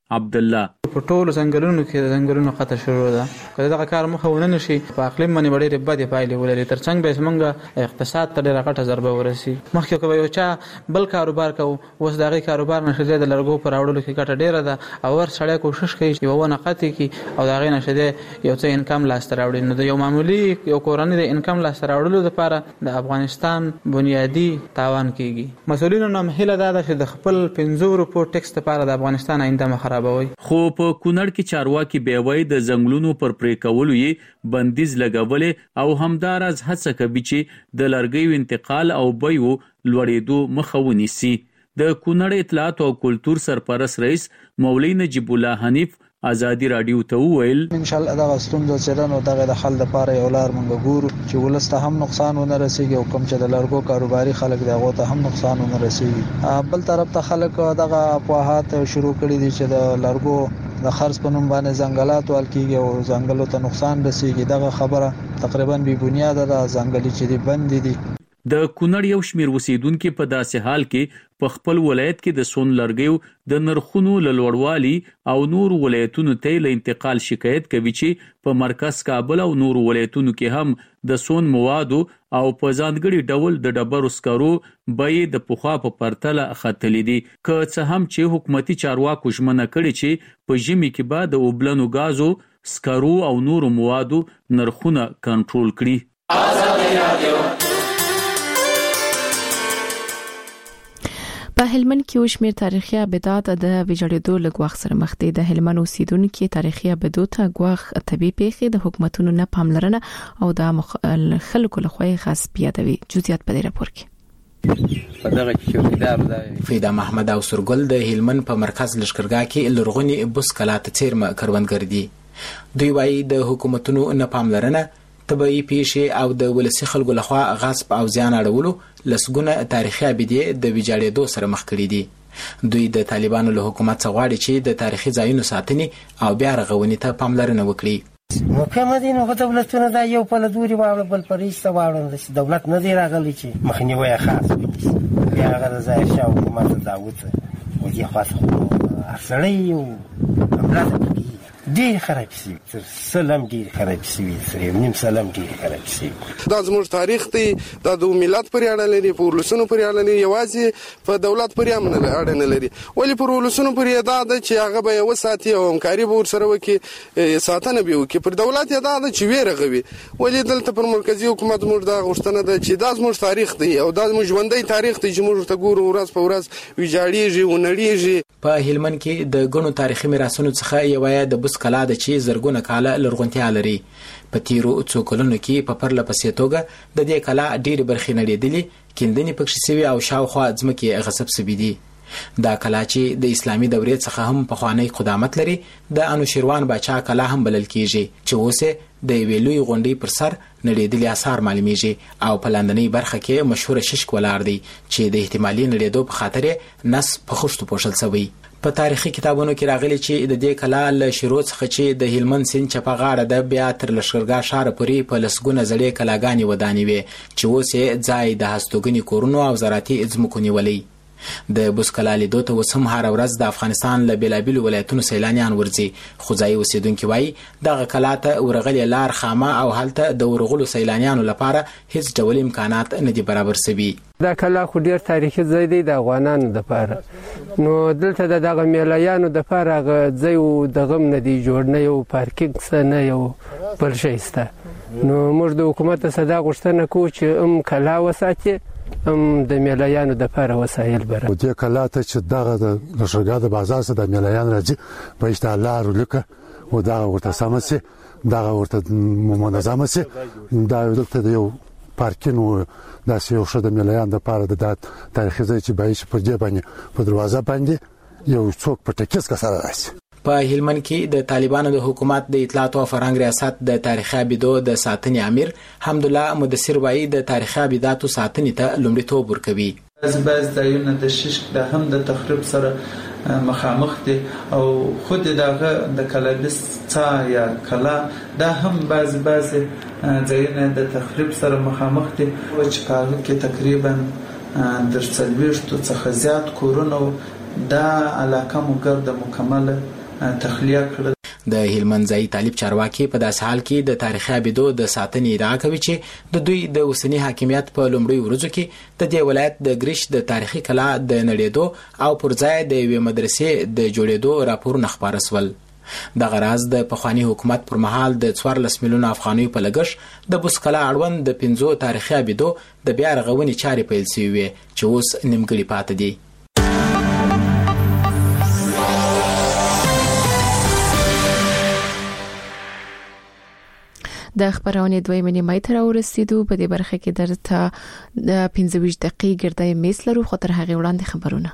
عبد الله. په ټولو ځنګلونو کې ځنګلونو قطع شروع ده. کله دغه کار مخه ونه شي په اقلیم باندې ډېرې بدې پایلې ولري. ترڅنګ به زمونږ اقتصاد ته ډېره غټه ضربه ورسي. مخکې کوي یو چا بل کاروبار کوي، اوس دغه کاروبار نشي د لرګو پر راوړلو کې ګټه ډېره ده او ور سړی کوشش کوي چې ونه قطع کړي او دغه نشي یو څه انکم لاس ته راوړي. نو د یو معمولی یو کورنۍ د انکم لاس ته راوړلو لپاره د افغانستان بنیادی تاوان کیږي. مسؤلینو نام هله ده چې د خپل 15 روپو ټیکس لپاره د افغانستان آینده خرابوي. خو په کونړ کې چارواکي بیاوي د ځنګلونو پر پرې کولو یې بندیز لګولې او همدارز هڅه کوي چې د لرګیو انتقال او بیو لوړېدو مخه ونیسي. د کونړ اطلاعات او کلتور سرپرست رئیس مولوی نجیب الله حنیف ازادي رادیو ته وویل ان شاء الله دا ستونزه چې نو دغه د حل لپاره یو لار مونږ ګورو چې ولسته هم نقصان ونه رسیږي او کوم چې د لرګو کاروباري خلک دغه ته هم نقصان ونه رسیږي. بل طرف ته خلک دغه افواهات شروع کړي دي چې د لرګو د خرڅ په نوم باندې ځنګلات ولکېږي او ځنګلو ته نقصان رسیږي. دغه خبره تقریبا بې بنیاده ده. ځنګلي چې دي بند دي. د کونړ یو شمیر اوسیدونکو په داسې حال کې په خپل ولایت کې د سون لرګیو د نرخونو لوړوالي او نور ولایتونو ته له انتقال شکایت کوي چې په مرکز کابل او نور ولایتونو کې هم د سون موادو او په ځانګړي ډول د ډبرو سکرو بیې د پخوا په پرتله ختلې دي. که څه هم چې حکومتي چارواکو ژمنه کړې چې په ژمي کې به د اوبلنو غازو سکرو او نور موادو نرخونه کنټرول کړي. آزادي رادیو په هلمند کې وشمیر تاریخي ابدات د ویجاړېدو له ګواښ سره مخ دي. د هلمند اوسیدونکو تاریخي ابدات ګواښ طبي پیښې د حکومتونو نه پاملرنه او د خلکو لخوا غصب یادوي. جزئیات په دې راپور کې. په دغه کې چوکیدار دی فیدا محمد او سرګل د هلمند په مرکز لشکرګاه کې لرغونی بوس کلات چیرمه کروندګر دي. دوی وايي د حکومتونو نه پاملرنه طبي پیښې او د ولسی خلکو لخوا غصب او زیان اړولو لسګونه تاریخي ابدې د ویجاړېدو سره مخ کړي دي. دوی د طالبانو له حکومت څخه غواړي چې د تاریخي ځایونو ساتنې او بیا رغونې ته پاملرنه وکړي. نو کومه دي نو دولتونه دا یو په لدوري واړه بل پریسته واړه چې دولت نه دی راغلی چې مخنیوي خاص وکړي. بیا هغه ځای شاو حکومت دا وته او دې خاصه اصلي یو املاک ډیر خراب شي. سلام ډیر خراب شي. نیم سلام ډیر خراب شي. دا زموږ تاریخ دی. دا د ملت پر اړه لري، په ولسونو پر اړه لري، یوازې په دولت پر اړه نه لري. ولی پر ولسونو پر اړه دا چې هغه به وساتي او همکاري به ورسره وکړي، ساتنه به وکړي. پر دولت دا چې ویرغوي. ولی دلته پر مرکزی حکومت موږ دا غوښتنه ده چې دا زموږ تاریخ دی او دا زموږ ژوندۍ تاریخ دی چې موږ ته ګورو ورځ په ورځ ویجاړیږي او نړیږي. په هلمند کې د ګڼو تاریخي میراثونو څخه یو د بوس کلا د چې زرګونه کاله لرغونتیا لري. په تیرو څو کلونو کې په پرله پسې توګه د دې کلا ډېرې برخې نړېدلې، کیندنې پکښې سوي او شاوخوا ځمکې غصب سوي دي. دا کلا چې د اسلامي دورې څخه هم پخوانی قدامت لري د انوشیروان باچا کلا هم بلل کیږي چې اوس د یوې لوی غونډۍ پر سر نړېدلي آثار معلومیږي او په لاندنۍ برخه کې مشهور ششک ولاړ دی چې د احتمالي نړېدو په خاطر نس په خښتو پوښل شوی. په تاریخي کتابونو کې راغلي چې د دې کلا له شروع څخه چې د هلمند سیند چپه غاړه د بیا تر لشکرګاه ښار پورې په لسګونه زړې کلاګانې ودانې وې چې اوس یې ځای د هستوګنې کورونو او زراعتي ځمکو نیولی. د بوس کلا لیدو ته اوس هم هره ورځ د افغانستان له بېلابېلو ولایتونو سیلانیان ورځي. خو ځایي اوسېدونکي وایي دغه کلا ته ورغلې لار خامه او هلته د ورغلو سیلانیانو لپاره هیڅ ډول امکانات نه دي برابر سوي. دا کلا خو ډیر تاریخي ځای دی د افغانانو دپاره. نو دلته د دغه میلایانو دپاره هغه ځای دغه هم نه دی جوړ، نه یو پارکینګ شته نه یو بل شی شته. نو موږ د حکومت څخه دا غوښتنه کوو چې هم کلا وساتي هم د میلایانو دپاره وسایل برابر. دې کلا ته چې دغه د لشکرګاه د بازار څخه د میلایان راځي په اشتها لار ولیکه او دغه ورته سمه سي، دغه ورته منظمه سي. دا دلته د یو پارکینګ و داسې یو ښه د میلایان دپاره د تاریخي ځای چې باید چې پر دې باندې په دروازه باندې یو څوک په ټکیز که سره راشي. په هلمند کې د طالبانو د حکومت د اطلاعات او فرهنګ ریاست د تاریخي ابدو د ساتنې امیر حمدالله مدثر وایي د تاریخي ابداتو ساتنې ته لومړیتوب ورکوي. بعض ځایونه د ششک د هم د تخریب سره مخامخ دي او خود دغه د کلابس څا یا کلا دا هم بعض ځایونه د تخریب سره مخامخ دي چې کال کې تقریبا در 40 څخه زیات کورونه دا علاقه مو ګرد مکمله تخلیه کړل. د هلمند ځای طالب چارواکي په داس حال کې د تاریخي ابیدو د ساتنې ادعا کوي چې د دوی د اوسنی حاکمیت په لومړي ورځو کې د دې ولایت د ګریش د تاریخي کلا د نړېدو او پر ځای د یوې مدرسې د جوړېدو راپورونه خپاره سول. دغه راز د پخوانی حکومت پر مهال د 14 میلیون افغانیو په لګښت د بوسکلا اړوند د 5 تاریخي ابیدو د بیا رغونې چارې پیل شوې وي چې اوس نیمګړې پاتې دي. د خبرونه دویمه نیمه تر ورسېدو په دې برخه کې درته د 15 دقیقې ګرځي میس لرو خو تر هغه وړاندې خبرونه.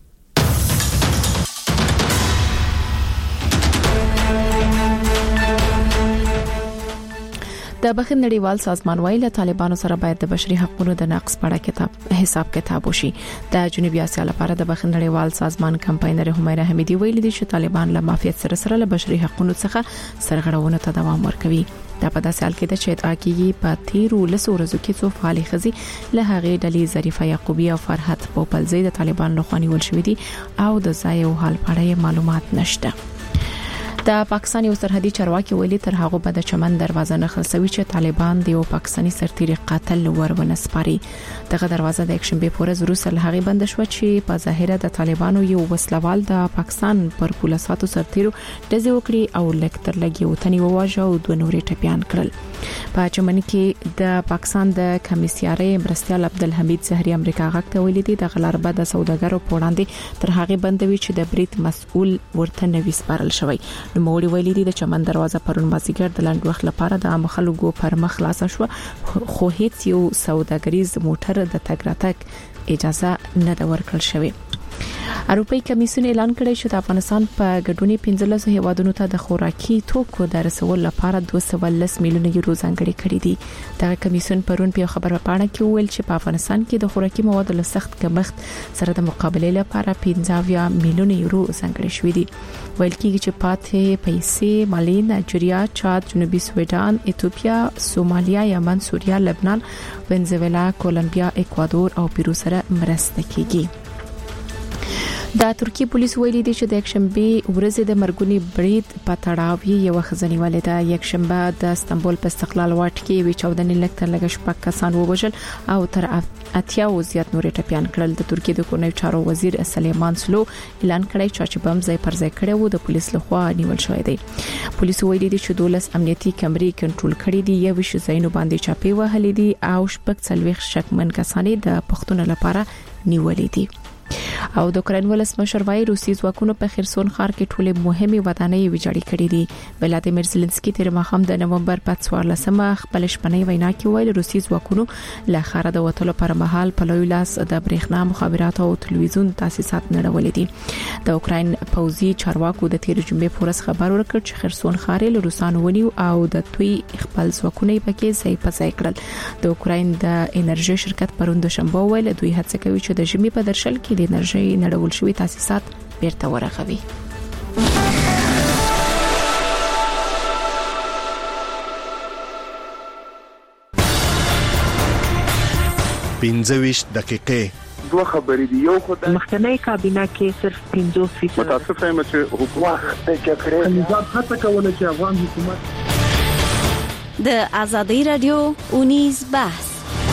د بخښنې نړیوال سازمان وايي له طالبانو سره باید د بشري حقوقو د نقض په اړه حساب کتاب وشي. د جنوبي اسیا لپاره د بخښنې نړیوال سازمان کمپاینر همیرا حمیدي ویلي دي چې طالبان له مافیات سره له بشري حقوقو څخه سرغړونو ته دوام ورکوي. دا په داسې حال کې ده چې ادعا کیږي په تیرو لسو ورځو کې څو فعالي خزي له هغې ډلې ظریفه یعقوبی او فرحت پوپلزی د طالبان لخوا نیول شوې دي او د ځای او حال په اړه معلومات نشته. د پاکستان یو سرحدي چارواکي ویلي تر هغه به د چمن دروازه نه خلاصوي چې طالبان د یو پاکستاني سرتیري قاتل ورونه سپاري. دغه دروازه د اکشنبه پورز روسل هغه بند شو چې په ظاهره د طالبانو یو وسلوال د پاکستان پر پولیساتو سرتیرو دزي وکړي او لکتر لګي وتنی وواژه او دوه نورې ټپيان کړل. په چمن کې د پاکستان د کمیسیاري مرستيال عبدالحمید زهري امریکا غاکته ویلي دي د غلاربه د سوداګرو په وړاندې تر هغه بندوي چې د بریټ مسؤل ورته نوي سپارل شوی. نوموړي ویلي دي د چمن دروازه پرون مازیګر د لنډ وخت لپاره د عام خلکو پر مخ خلاص شو خو هیڅ یو سوداګریز موټر د تګ راتګ اجازه نه د ورکړل شوی. اروپאי کمیسیون اعلان کړی چې د افغانستان په ګډونې 15 هیوادونو ته د خوراکي توکو د رسول لپاره 210 میلیون یورو ځانګړي کړي دي. دا کمیسیون پرون په خبر پاڼه کې ویل چې په افغانستان کې د خوراکي موادو له سخت کمښت سره د مقابله لپاره 15 میلیون یورو ځانګړي شوې دي. ویل کېږي چې پاتې پیسې مالی، نایجیریا، چاد، جنوبي سوډان، ایتوپیا، سومالیا، یمن، سوریه، لبنان، وینزویلا، کولمبیا، اکوادور او پیرو سره مرسته کیږي. د ترکی پولیس ویلي دي چې د یکشنبه ورځ د مرګونی برید په تړاو یو خزنی ولده یکشنبه د استنبول په استقلال واټ کې وی 14 لک تر لګ شپږ کسان ووژل او تر 80 زیات نور ټپيان کړل. د ترکی د کورنۍ چارو وزیر سلیمان سلو اعلان کړی چې بم ځای پر ځای کړي وو د پولیس لخوا نیول شوی دی. پولیس ویلي دي چې 12 امنیتي کمرې کنټرول کړي دي، یو شي زینو باندې چاپی وهلې دي او شپږ څلويخ شکمن کسان د پښتون لپاره نیولې دي. او د اوکراین ولسمشر وايي روسي ځواکونو په خرسون ښار کې ټوله مهمه ودانۍ ویجاړې کړې دي. ولادیمیر زيلنسکي تیر ماخام د نومبر په 14مه خپل شپنۍ وینا کې ویل روسي ځواکونو له ښار د وټلو پر مهال په لوی لاس د برېښنا مخابرات او تلویزیون تاسیسات نړولې دي. د اوکراین پوځي چارواکو د تیر جمعې پورس خبر ورکړ چې خرسون ښار له روسانو ونیو او د توي خپل ځواکونه پکې ځای په ځای کړل. د اوکراین د انرژي شرکت پروند شنبه ویل دوی هڅه کوي چې د ژمي په درشل کې د انرژي نړول شوی تاسیسات بیرته ورغوي. 25 دقیقې دوه خبرې دي. یو خدای مخکنی کابینه کې صرف 50% متاسفه یم چې حکومت د کړې نظام هڅه کوله چې افغان حکومت د ازادي رادیو اونیز بحث.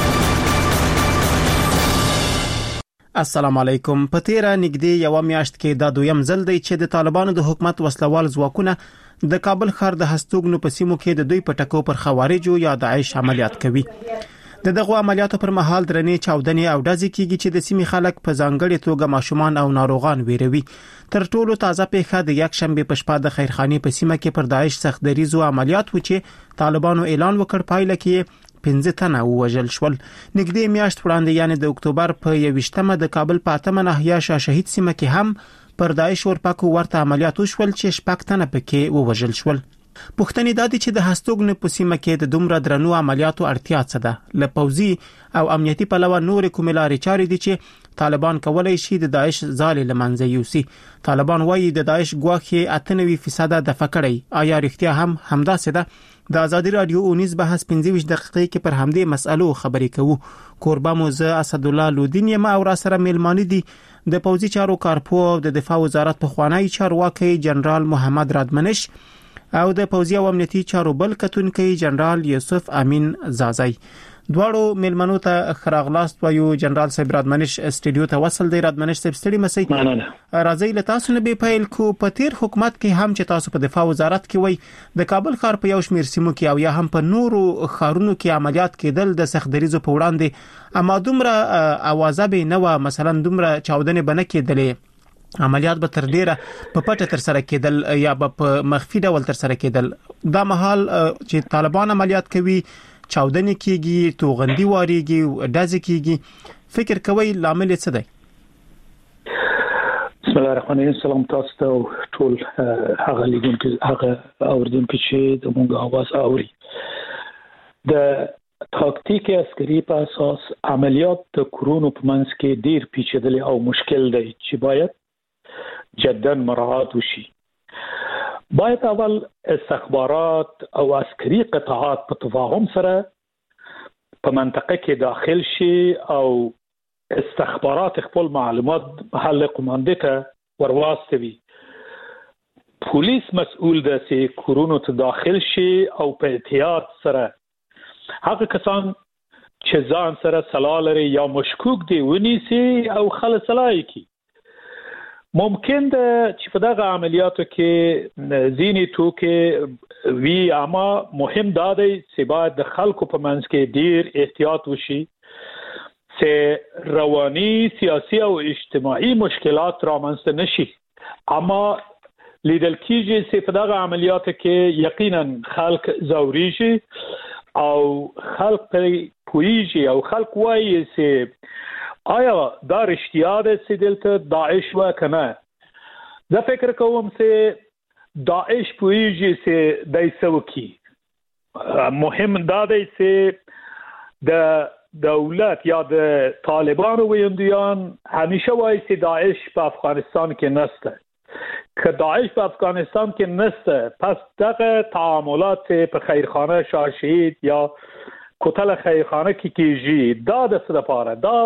السلام علیکم. په تیر نږدې یو میاشت کې دا دویم ځل دی چې د طالبانو د حکومت وسلوال ځواکونه د کابل ښار د هستوګنو په سیمو کې د دوی په ټکو پر خوارجو یا داعش عملیات کوي. د دغه عملیاتو پر مهال درنې چاودنې او ډزې کیږي چې د سیمې خلک په ځانګړي توګه ماشومان او ناروغان ویروي. تر ټولو تازه پیښه د یک شنبه په شپه د خیرخاني په سیمه کې پر داعش سخت دریزو عملیات و چې طالبانو اعلان وکړ پایله کې 15 تنه وژل شول. نږدې میاشت وړاندې یعنی د اکتوبر په 28مه د کابل په 8مه ناحیه شاه شهید سیمه کې هم پر داعش ورپاکو ورته عملیات وشول چې شپږ تنه پکې وژل شول. پوښتنې دا دي چې د هستوګنو په سیمه کې د دومره درنو عملیاتو اړتیا څه ده؟ له پوځي او امنیتي پلوه نور کومې لارې چارې دي چې طالبان کولای شي د داعش ځالې لمنځه یوسي؟ طالبان وایي د داعش ګواښ 98% دفع کړی. آیا رښتیا هم همداسې ده؟ د ازادي رادیو اونیز بحث 15 دقیقې کې پر همدې مسألو خبرې کوو. کوربه موزه اسد الله لودین یم او را سره میلمانه دي د پوځي چارو کارپو او د دفاع وزارت په خوانی چارواکي جنرال محمد رادمنش او د پوځي او امنیتي چارو بل کتونکي جنرال یوسف امین زازای. دواړو میلمنو ته خراغلاست وایو. جنرال صاحب رادمنش استودیو ته وصل دی. رادمنش صاحب ستړي مسئ راځي له تاسو نه به پیل کو. په تیر حکومت کې هم چې تاسو په دفاع وزارت کې وای د کابل ښار په یو شمېر سیمو کې او یا هم په نورو ښارونو کې عملیات کېدل د سخت دریزو په وړاندې، اما دومره اوازه به نه و، مثلا دومره چاودنې بنه کېدلې، عملیات به تر ډیره په پټه تر سره کېدل یا په مخفي ډول تر سره کېدل. دا مهال چې طالبان عملیات کوي، چاودنې کیږي، توغندي واریږي، ډزې کیږي، فکر کوي لامل څه دی؟ بسم الله الرحمن الرحیم. سلام تاسو ته ټول هغه لیدونکو هغه اوریدونکو چې د مونږ आवाज اوري. د تاکتیک عسکري په اساس عملیات د کورونو په منځ کې ډیر پیچیدل او مشکل دی چې باید جدا مراعات وشي. باید اول استخبارات او عسکري قطاعات په تفاهم سره په منطقه کې داخل شي او استخبارات خپل معلومات محل قومنده ته ورواستوي. پولیس مسؤل ده چې کورونو ته داخل شي او په احتیاط سره هغه کسان چې ځان سره سلاح لري یا مشکوک دي ونیسي او خلاصلای کی. ممکن ده چې په دغه عملیاتو کې ځینې توکي وی، اما مهم دا دی چې باید د خلکو په منځ کې ډیر احتیاط وشي چې رواني، سیاسي او اجتماعي مشکلات رامنځته نشي. اما لیدل کېږي چې په دغه عملیاتو کې یقینا خلک ځوريږي او خلک پوهیږي او خلک وایي چې آیا دا رښتیا ده چې دلته داعش و کنه. زه فکر کوم چې داعش پوهیږي چې دای څه وکي. مهم دا دی چې د دولت یا د طالبانو ویندیان همیشه وایي چې داعش په افغانستان کې نشته. که داعش په افغانستان کې نشته، پس دغه تعاملات په خیرخانه شاه یا کوتل خیرخانه کې کیږي. دا د څه لپاره؟ دا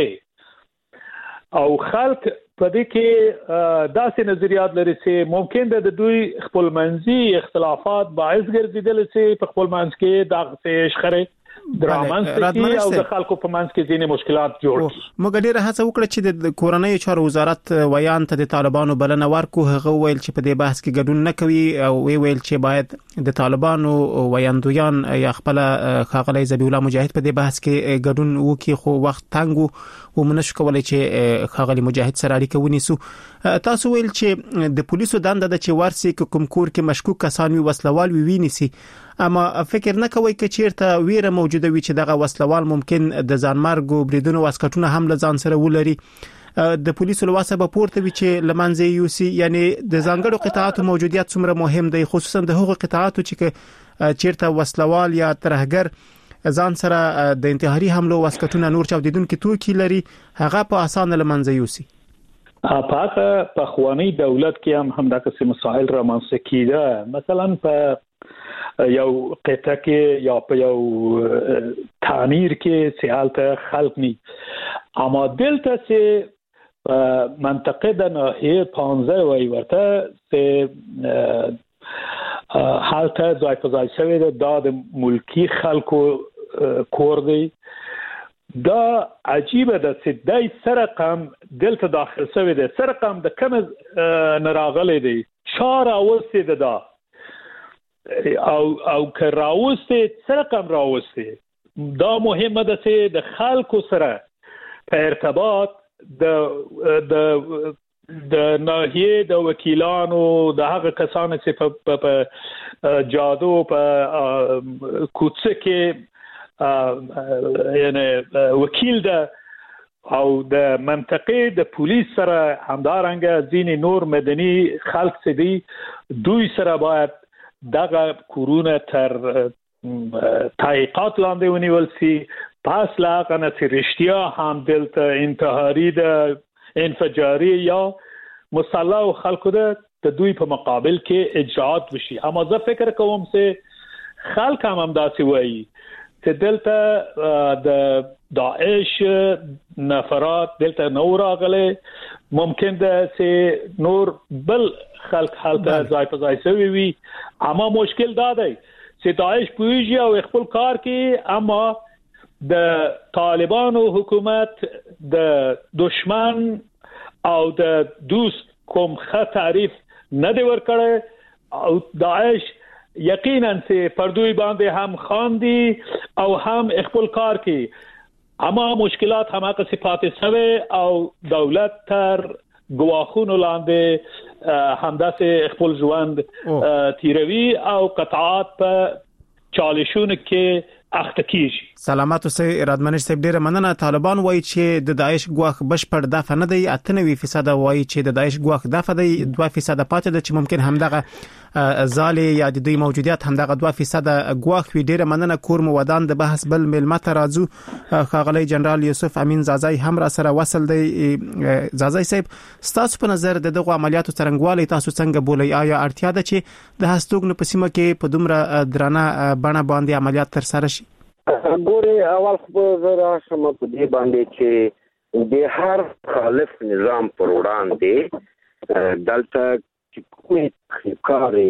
ولې؟ او خلک په دې کې داسې نظریات لري چې ممکن د دوی خپل منځي اختلافات باعث ګرځیدل چې په خپل منځ کې دغه شخړې درامنځته او د خلکو په منځ کې ځینې مشکلات جوړ کړي. موږ ډیره هڅه وکړه چې د کورنۍ چارو وزارت ویان ته د طالبانو بلنه ورکو. هغه ویل چې په دې بحث کې ګډون نه کوي او ویل چې باید د طالبانو ویاندویان یا خپل ښاغلی ذبیح الله مجاهد په دې بحث کې ګډون وکړي، خو وخت تنګ و موږ نشو کولای چې ښاغلی مجاهد سره اړیکه ونیسو. تاسو ویل چې د پولیسو دنده ده چې ورسي کوم کور کې مشکوک کسان وي، وسلوال وي، ونیسي، اما فکر نه کوي چې چیرته ویره موجوده وي چې دغه وسلوال ممکن د ځانمرګ بریدونو واسکټونه هم له ځان سره ولري. د پولیسو له واسه به پورته وي چې لمنځه یوسي. یعنی د ځانګړو قطاعاتو موجودیت څومره مهم دی، خصوصا د هغو قطاعاتو چې چیرته وسلوال یا ترهګر ځان سره د انتحاري حملو واسکټونه نور چاودیدونکي توکي لري، هغه په اسانه لمنځه یوسي. په خوانی دولت کې هم دغه مسائل رامنځته کیده. مثلا په یو قطعه کې یا په یو تعمیر کې چې حالته خلق ني، اما دلته چې منطقه د ناحیه 15 وای ورته چې حالته ځای په ځای شوی د ملکی خلکو کور دی. دا عجیبه ده چې دای سرقم دلته داخل شوی دی. سرقم د کوم نراغله دی، چار اوسه ده او که راوسته سرقم راوسته. دا مهمه ده چې د خلکو سره په ارتباط د ناحیه د وکیلانو، د هغه کسانو چې په جادو په کوڅه کې یعنی وکیل ده او د منطقې د پولیس سره همدارنګه ځینې نور مدني خلک چې دي دوی سره باید دغه کورونه تر تحقیقات لاندې ونیول شي. پس لا هغه نه چې رښتیا هم دلته انتحاري ده، انفجاري یا مسلح خلکو ده، د دوی په مقابل کې اجراءات وشي. اما زه فکر کوم چې خلک هم داسې وایي چې دلته د داعش نفرات دلته نور راغلي، ممکن ده چې نور بل خلک حالت ځای په ځای شوي وي. اما مشکل دا دی چې داعش پوهیږي او خپل کار کوي، اما د طالبانو حکومت د دشمن او د دوست کوم ښه تعریف نه دی ورکړی او داعش یقینا چې پر دوی باندې هم خاندي او هم خپل کار کوي. اما مشکلات هم هغه صفات سوي او دولت تر گواخونو لاندې همداسې خپل ژوند تیروي او قطعات په چالشونو کې اخته کیږي. سلامات اوسئ ارادمنش صاحب، ډیره مننه. طالبان وایي چې د داعش ګواښ بشپړ دفع نه دی، 98% وایي چې د داعش ګواښ دفع دی، 2% پاتې ده چې ممکن همدغه ځالې یا د دوی موجودیت همدغه 2% ګواښ وي. ډیره مننه. کور مو ودان د بحث بل ملمت راځو. ښاغلی جنرال یوسف امین زازای هم را سره وصل دی. زازای صاحب، ستاسو په نظر د دغه عملیاتو څرنګوالی تاسو څنګه بولئ؟ آیا اړتیا ده چې د هستوګنو په سیمه کې په دومره درانه بڼه باندې عملیات ترسره شي؟ ګوري اول خو زه راشم په دې باندې چې د هر خالف نظام پر وړاندې دلته چې کومې کاري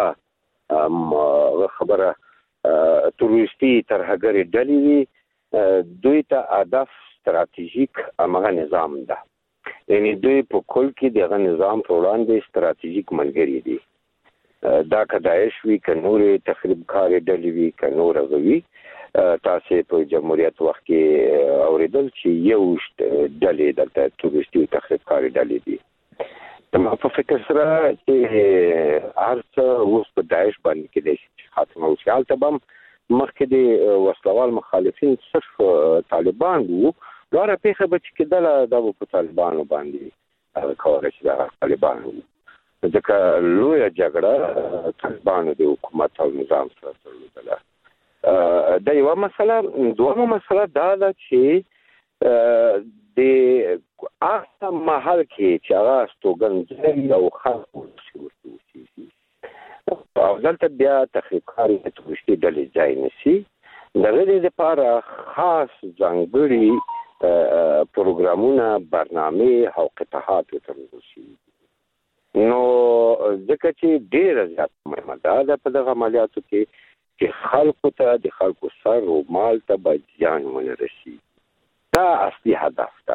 یا خبره تروریستي ترهګري ډلې وي، دوی ته هدف ستراتیژیک هغه نظام ده. یعنی دوی په کل کې دغه نظام پر وړاندې ستراتیژیک ملګري دي. دا که داعش وي، که نورې تخریبکاري ډلې وي، که نور هغه وي. تاسو په جمهوریت وخت کې اوریدل چې یو ډلې دلته تروریستي تخریبکاري ډلې دي. ما په فکر سره چې هرڅه اوس په داعش باندې کې د خاتمه وشي. هلته به مخکې د وسلوال مخالفین صرف طالبان وو، لاره پیښه به چې کېدله دا به په طالبانو باندې کولی چې دا طالبان وو. ځکه لویه جګړه طالبانو د حکومت او نظام سره درلودله. دا یوه مسله. دویمه مسله دا ده چې د هغه محل کې چې هغه استوګنځای او خلک اوسېږي او دلته بیا تخریبکاري تروریستي ډلې ځای نیسي، د هغې دپاره خاص ځانګړي پروګرامونه، برنامې او قطعات ورته شوي. نو ځکه چې ډېره زیاته مهمه ده په دغه عملیاتو کې چې خلکو ته د خلکو سر او مال ته باید زیان ونه رسي. دا اصلي هدف ده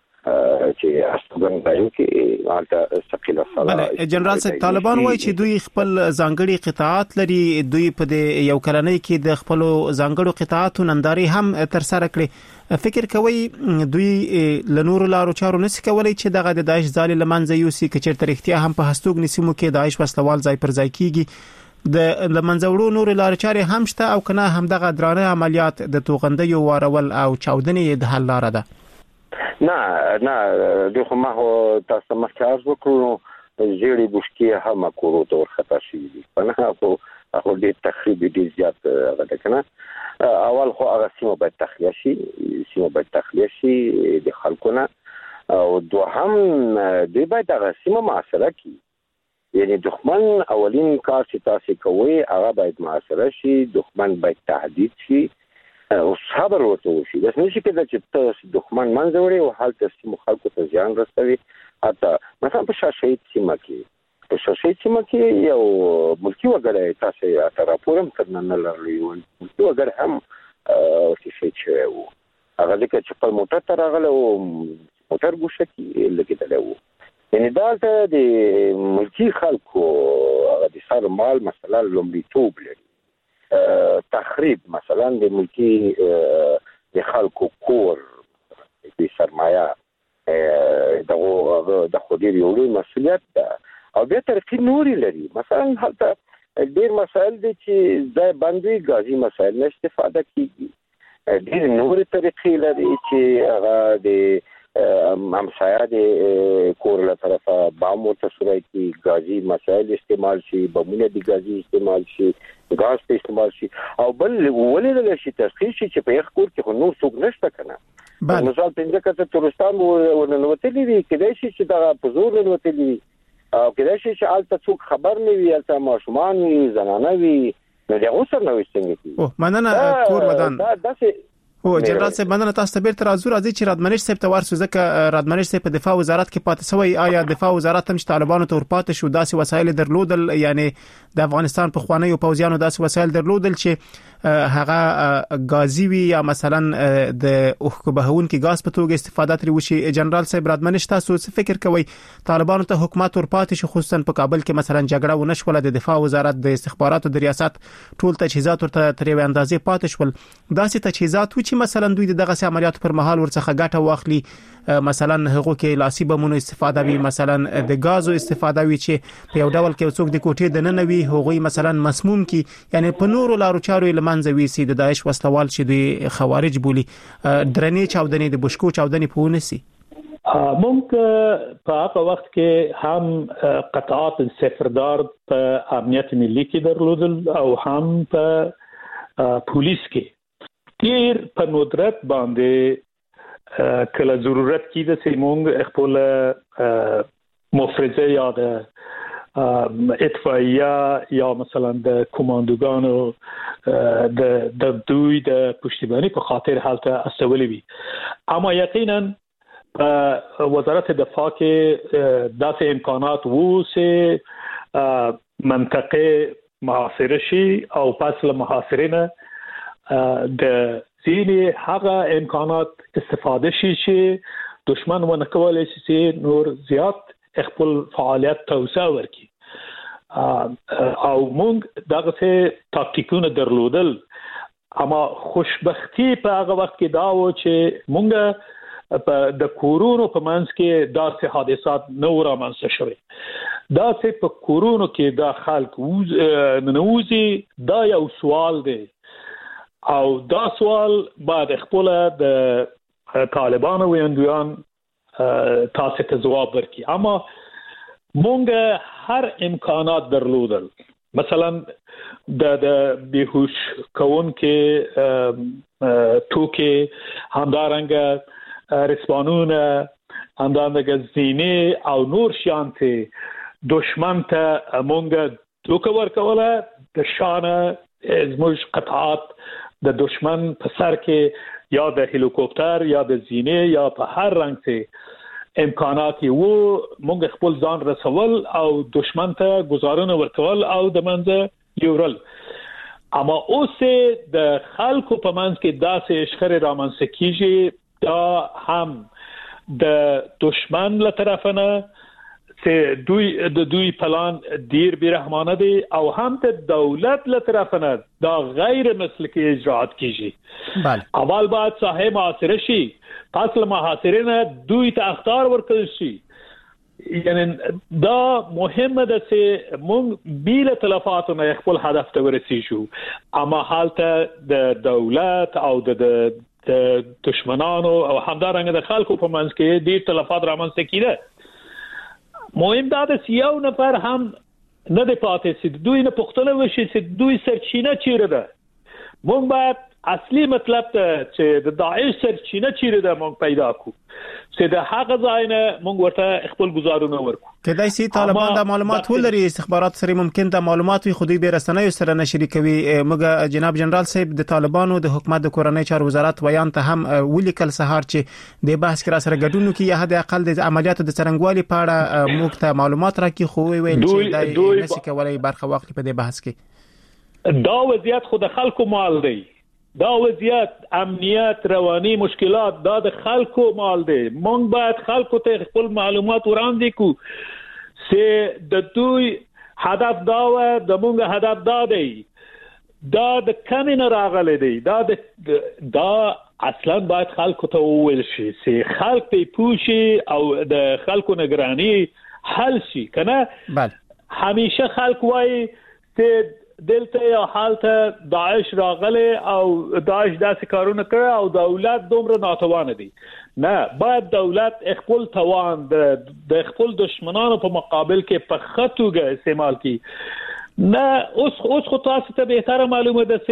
چې استوګنځایو کې هلته ثقیله سره. جنرال صاحب، طالبان وایي چې دوی خپل ځانګړي قطعات لري. دوی په دې یو کلنۍ کې د خپلو ځانګړو قطعاتو نندارې هم ترسره کړې. فکر کوي دوی له نورو لارو چارو نشي کولی چې دغه د داعش ځالې له منځه یوسي؟ که چېرته رښتیا هم په هستوګنې سیمو کې داعش وسلوال ځای پر ځای کېږي، د لمنځه وړو نورې لارې چارې هم شته او که نه همدغه درانه عملیات د توغندیو وارول او چاودنې د حل لاره ده؟ نه دوی خو ما تاسو مخکې عرض وکړو زیړې بوشکې هم کورو ته ورخطا شوي دي. په نه خو ډېر تخریب ډېر زیات هغه ده که نه. اول خو هغه سیمه باید تخلیه شي د خلکو نه، او دوهم دوی باید هغه سیمه محاصره کړي. یعنی دښمن اولین کار چې تاسو کوئ هغه باید محاصره شي، دښمن باید تهدید شي او صبر ورته وشي. داسې نشي کېدای چې ته دښمن منځه وړې او هلته سیمو خلکو ته زیان رسوي. حتی مثلا په شاشهید سیمه کې یو ملکي وګړی، تاسو اته راپور هم تر نن نه لرلی، ملکي وګړی هم شهید شوی و. هغه ځکه چې خپل موټر ته راغلی و، موټر ګوښه کې لګېدلی و. یعنی دلته د ملکي خلکو هغه د سر مال مثلا لومړیتوب لري. تخریب مثلا د ملکي د خلکو کور د سرمایه د خو ډېر یو لوی مسؤلیت ده. او بیا طریقې نورې لري. مثلا هلته ډېر مسایل دي چې ځای بند وي، ګازي مسایل نه استفاده کېږي. ډېرې نورې طریقې لري چې هغه د همسایه د کور له طرفه بام ورته سوری کړي، ګازي مسایل استعمال شي، بمونه د ګازي استعمال شي، ګاز په استعمال شي. او بل ولې شي تشخیص شي چې په یو کور کې خو نور څوک نشته که نه. مثال 15 کسه تورستان ورننوتلي وي، کېدای شي چې دغه په زور ننوتلي وي، او کېدای شي چې هلته څوک خبر نه وي، هلته ماشومان وي، زنانه وي، نو دا اوس نه وستنګي او مننه کور ودان دا داسې او جنرال صاحب مننه تاسو ته بیرته راځي چې رادمنش صاحب ته ورسو ځکه رادمنش صاحب په دفاع وزارت کې پاتې شوی آیا دفاع وزارت هم چې طالبانو ته ورپاتې شو داسې وسایل درلودل یعنی د افغانستان په خوانیو پوځیانو داسې وسایل درلودل چې هغه غازی وی یا مثلا د اوخبهون کې غاز په توګه استفاده ترې وشي جنرال صاحب رادمنش تاسو څه فکر کوئ طالبانو ته حکومت ورپاتې شو خصوصا په کابل کې مثلا جګړه ونشوله د دفاع وزارت د استخباراتو د ریاست ټول تجهیزات ورته ترې اندازې پاتې شول داسې تجهیزات و چې مثلا دوی دغه عملیاتو پر مهال ورڅخه ګټه واخلي مثلا هغه کې لاسي بمونو استفاده وی مثلا د غازو استفاده وی چې په یو ډول کې څوک د کوټې د ننوي هغه مثلا مسموم کی یعنی په نورو لارو چارو لمنځوي سي د داعش وسلوال چې دوی خوارج بولی درنې چاودنې د بشکو چاودنې پونسي مونږ په هغه وخت کې هم قطعات صفردار په امنیت ملي کې درلودل او هم په پولیس کې تیر په ندرت باندې کله ضرورت کیده چې مونږ خپل مفرزه یا د اطفائیه یا مثلا د کماندوګانو د دوی د پشتیبانی په خاطر حالت استولی وي اما یقینا وزارت دفاع کې داسې امکانات وو چې منطقه محاصره شي او پس له محاصرینه د ځینې هغه امکانات استفاده شي چې دشمن ونه کولای شي چې نور زیات خپل فعالیت توسعه ورکړي او موږ دغه څه تاکتیکونه درلودل اما خوشبختی په هغه وخت کې دا و چې موږ په د کورونو په منځ کې داسې حادثات نه رامنځته شوي داسې په کورونو کې د خلک ننوځي دا یو سوال دی او دا سوال بعد خپل د طالبانو ویندویان تاسو ته جواب ورکړي اما مونږ هر امکانات درلودل مثلا د بیهوش کون کې توکي همدارنګ رسپانونه همدارنګ زینه او نور شانتي دشمن ته مونږ توکه ورکوله د شانه زموږ قطعات د دشمن په سر کې یا د هلیکوپټر یا د زینه یا په هر رنګ څه امکانات وو موږ خپل ځان رسول او دشمن ته گزارونه ورکول او د منځ یورل اما اوس د خلکو په منځ کې داسې اشخره رامنځته کیږي دا هم د دشمن له طرفه نه چې دوی پلان ډیر بیرحمانه دي او هم د دولت له طرف نه دا غیر مسلکی اجراءات کیږي بله اول بعد صاحب محاصره شي پس له محاصره نه دوی ته اختیار ورکړل شي یعنی دا مهمه ده چې موږ بیل تلفات نه خپل هدف ته ورسیږو اما حالت د دولت او د دشمنانو او همدارنګ د خلکو په منځ کې ډیر تلفات رامنځته کیده مهم دا د یو نفر هم نه دی پاتې چې دوی نه پوښتنه وشي چې دوی سرچینه چیرې ده موږ باید اصلي مطلب ته چې د داعش سرچینه چیرې ده موږ پیدا کو چې د هغه ځای نه موږ ورته خپل گزارونه ورکو کله چې طالبان د معلومات ولري استخبارات سره ممکن د معلومات وي خودي به رسنیو سره نشري کوي موږ جناب جنرال صاحب د طالبانو د حکومت د کورنۍ چارو وزارت ویان ته هم ولیکل سهار چې د بحث کې را سره ګډون کوي یا د اقل د عملیاتو د څرنګوالي په اړه موږ ته معلومات راکړي خو ویل چې د نسې کولای برخه واخلي په دې بحث کې دا وضعیت خود خلکو مال دی دا وضعیت امنیت رواني مشکلات دا د خلکو مال دی مونږ باید خلکو ته خپل معلومات وړاندې کو چې د دوی هدف دا و د مونږ هدف دا دی دا د کمین راغلی دی دا اصلا باید خلکو ته وویل شي چې خلک ته پوښي او د خلکو نگرانی حل شي کنه بله همیشه خلک وایي چې دلته یا حالت داعش راغله او داعش داسې کارونه کړ او دولت دومره ناتوانه دي نه باید دولت خپل توان د خپل دشمنانو په مقابل کې په خطوګه استعمال کړي نه اوس خو تاسو ته به تر معلومه ده چې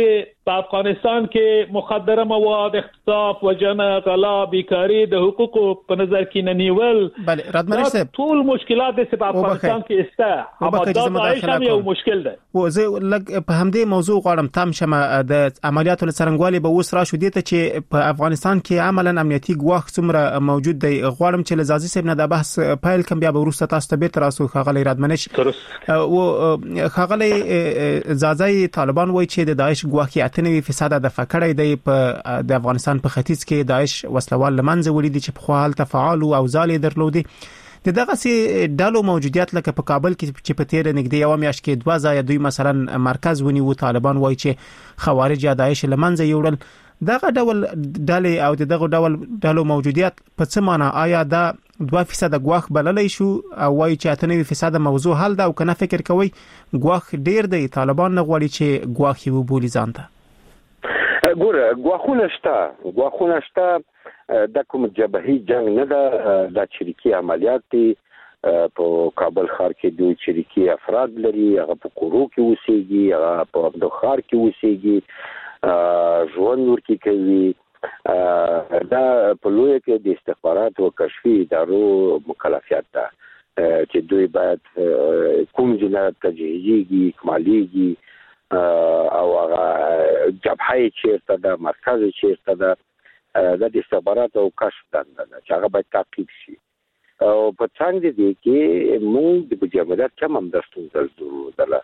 په افغانستان کې مخدره مواد، اختطاف، وژنه، غلا، بیکاری، د حقوقو په نظر کې نه نیول، بله رادمنش صاحب ټول مشکلات د په افغانستان کې استه، اما دا داعش هم یو مشکل ده. و زه لګ په همدې موضوع غواړم تام شمه د عملیاتو لسرنګوالي به وس را شو دي ته چې په افغانستان کې عملاً امنیتي ګواښ څومره موجود دی. غواړم چې لزازي صاحب نه د بحث فایل کم بیا به ورسته تاسو ته به تراسو خغلی رادمنش او خغلی زازای طالبان وایي چې د داعش ګواښ 98% د فکړې دی په د افغانستان په ختیځ کې داعش وسلوال لمنځه وړي دي چې په خپل تفاعل او ځالې درلودي. د دغه سي ډالو موجودیت لکه په کابل کې چې په تیر نږدې یو میاشت کې 2 ځای دوی مثلا مرکز ونیو، طالبان وایي چې خوارج یا داعش لمنځه یوړل. دغه ډول ډالې او دغه ډول ډالو موجودیت په څه معنی؟ آیا دا 2% ګواښ بللای شو او وایي چې 98% موضوع حل ده او کنه فکر کوي ګواښ ډیر دی، طالبان نه غواړي چې ګواښ یې وبولي ځانته؟ ګوره ګواښونه شته د کوم جبهي جنگ نه ده، د چریکي عملیات دي په کابل ښار کې دوی چریکي افراد لري، هغه په کورو کې اوسېږي، هغه په عبدالخار کې اوسېږي، ژوند ورکی کوي. دا په لوی کې د استخبارات او کشفي ادارو مکلفیت ده چې دوی باید کوم جنایت تجهیزي اکماليږي او هغه جبهه چیرته ده، مرکز چیرته ده، د استخبارات او کشف دنده ده چې هغه باید تعقیب شي. او په څنګه دي کې موږ د مجاهدت کم هم درستون دله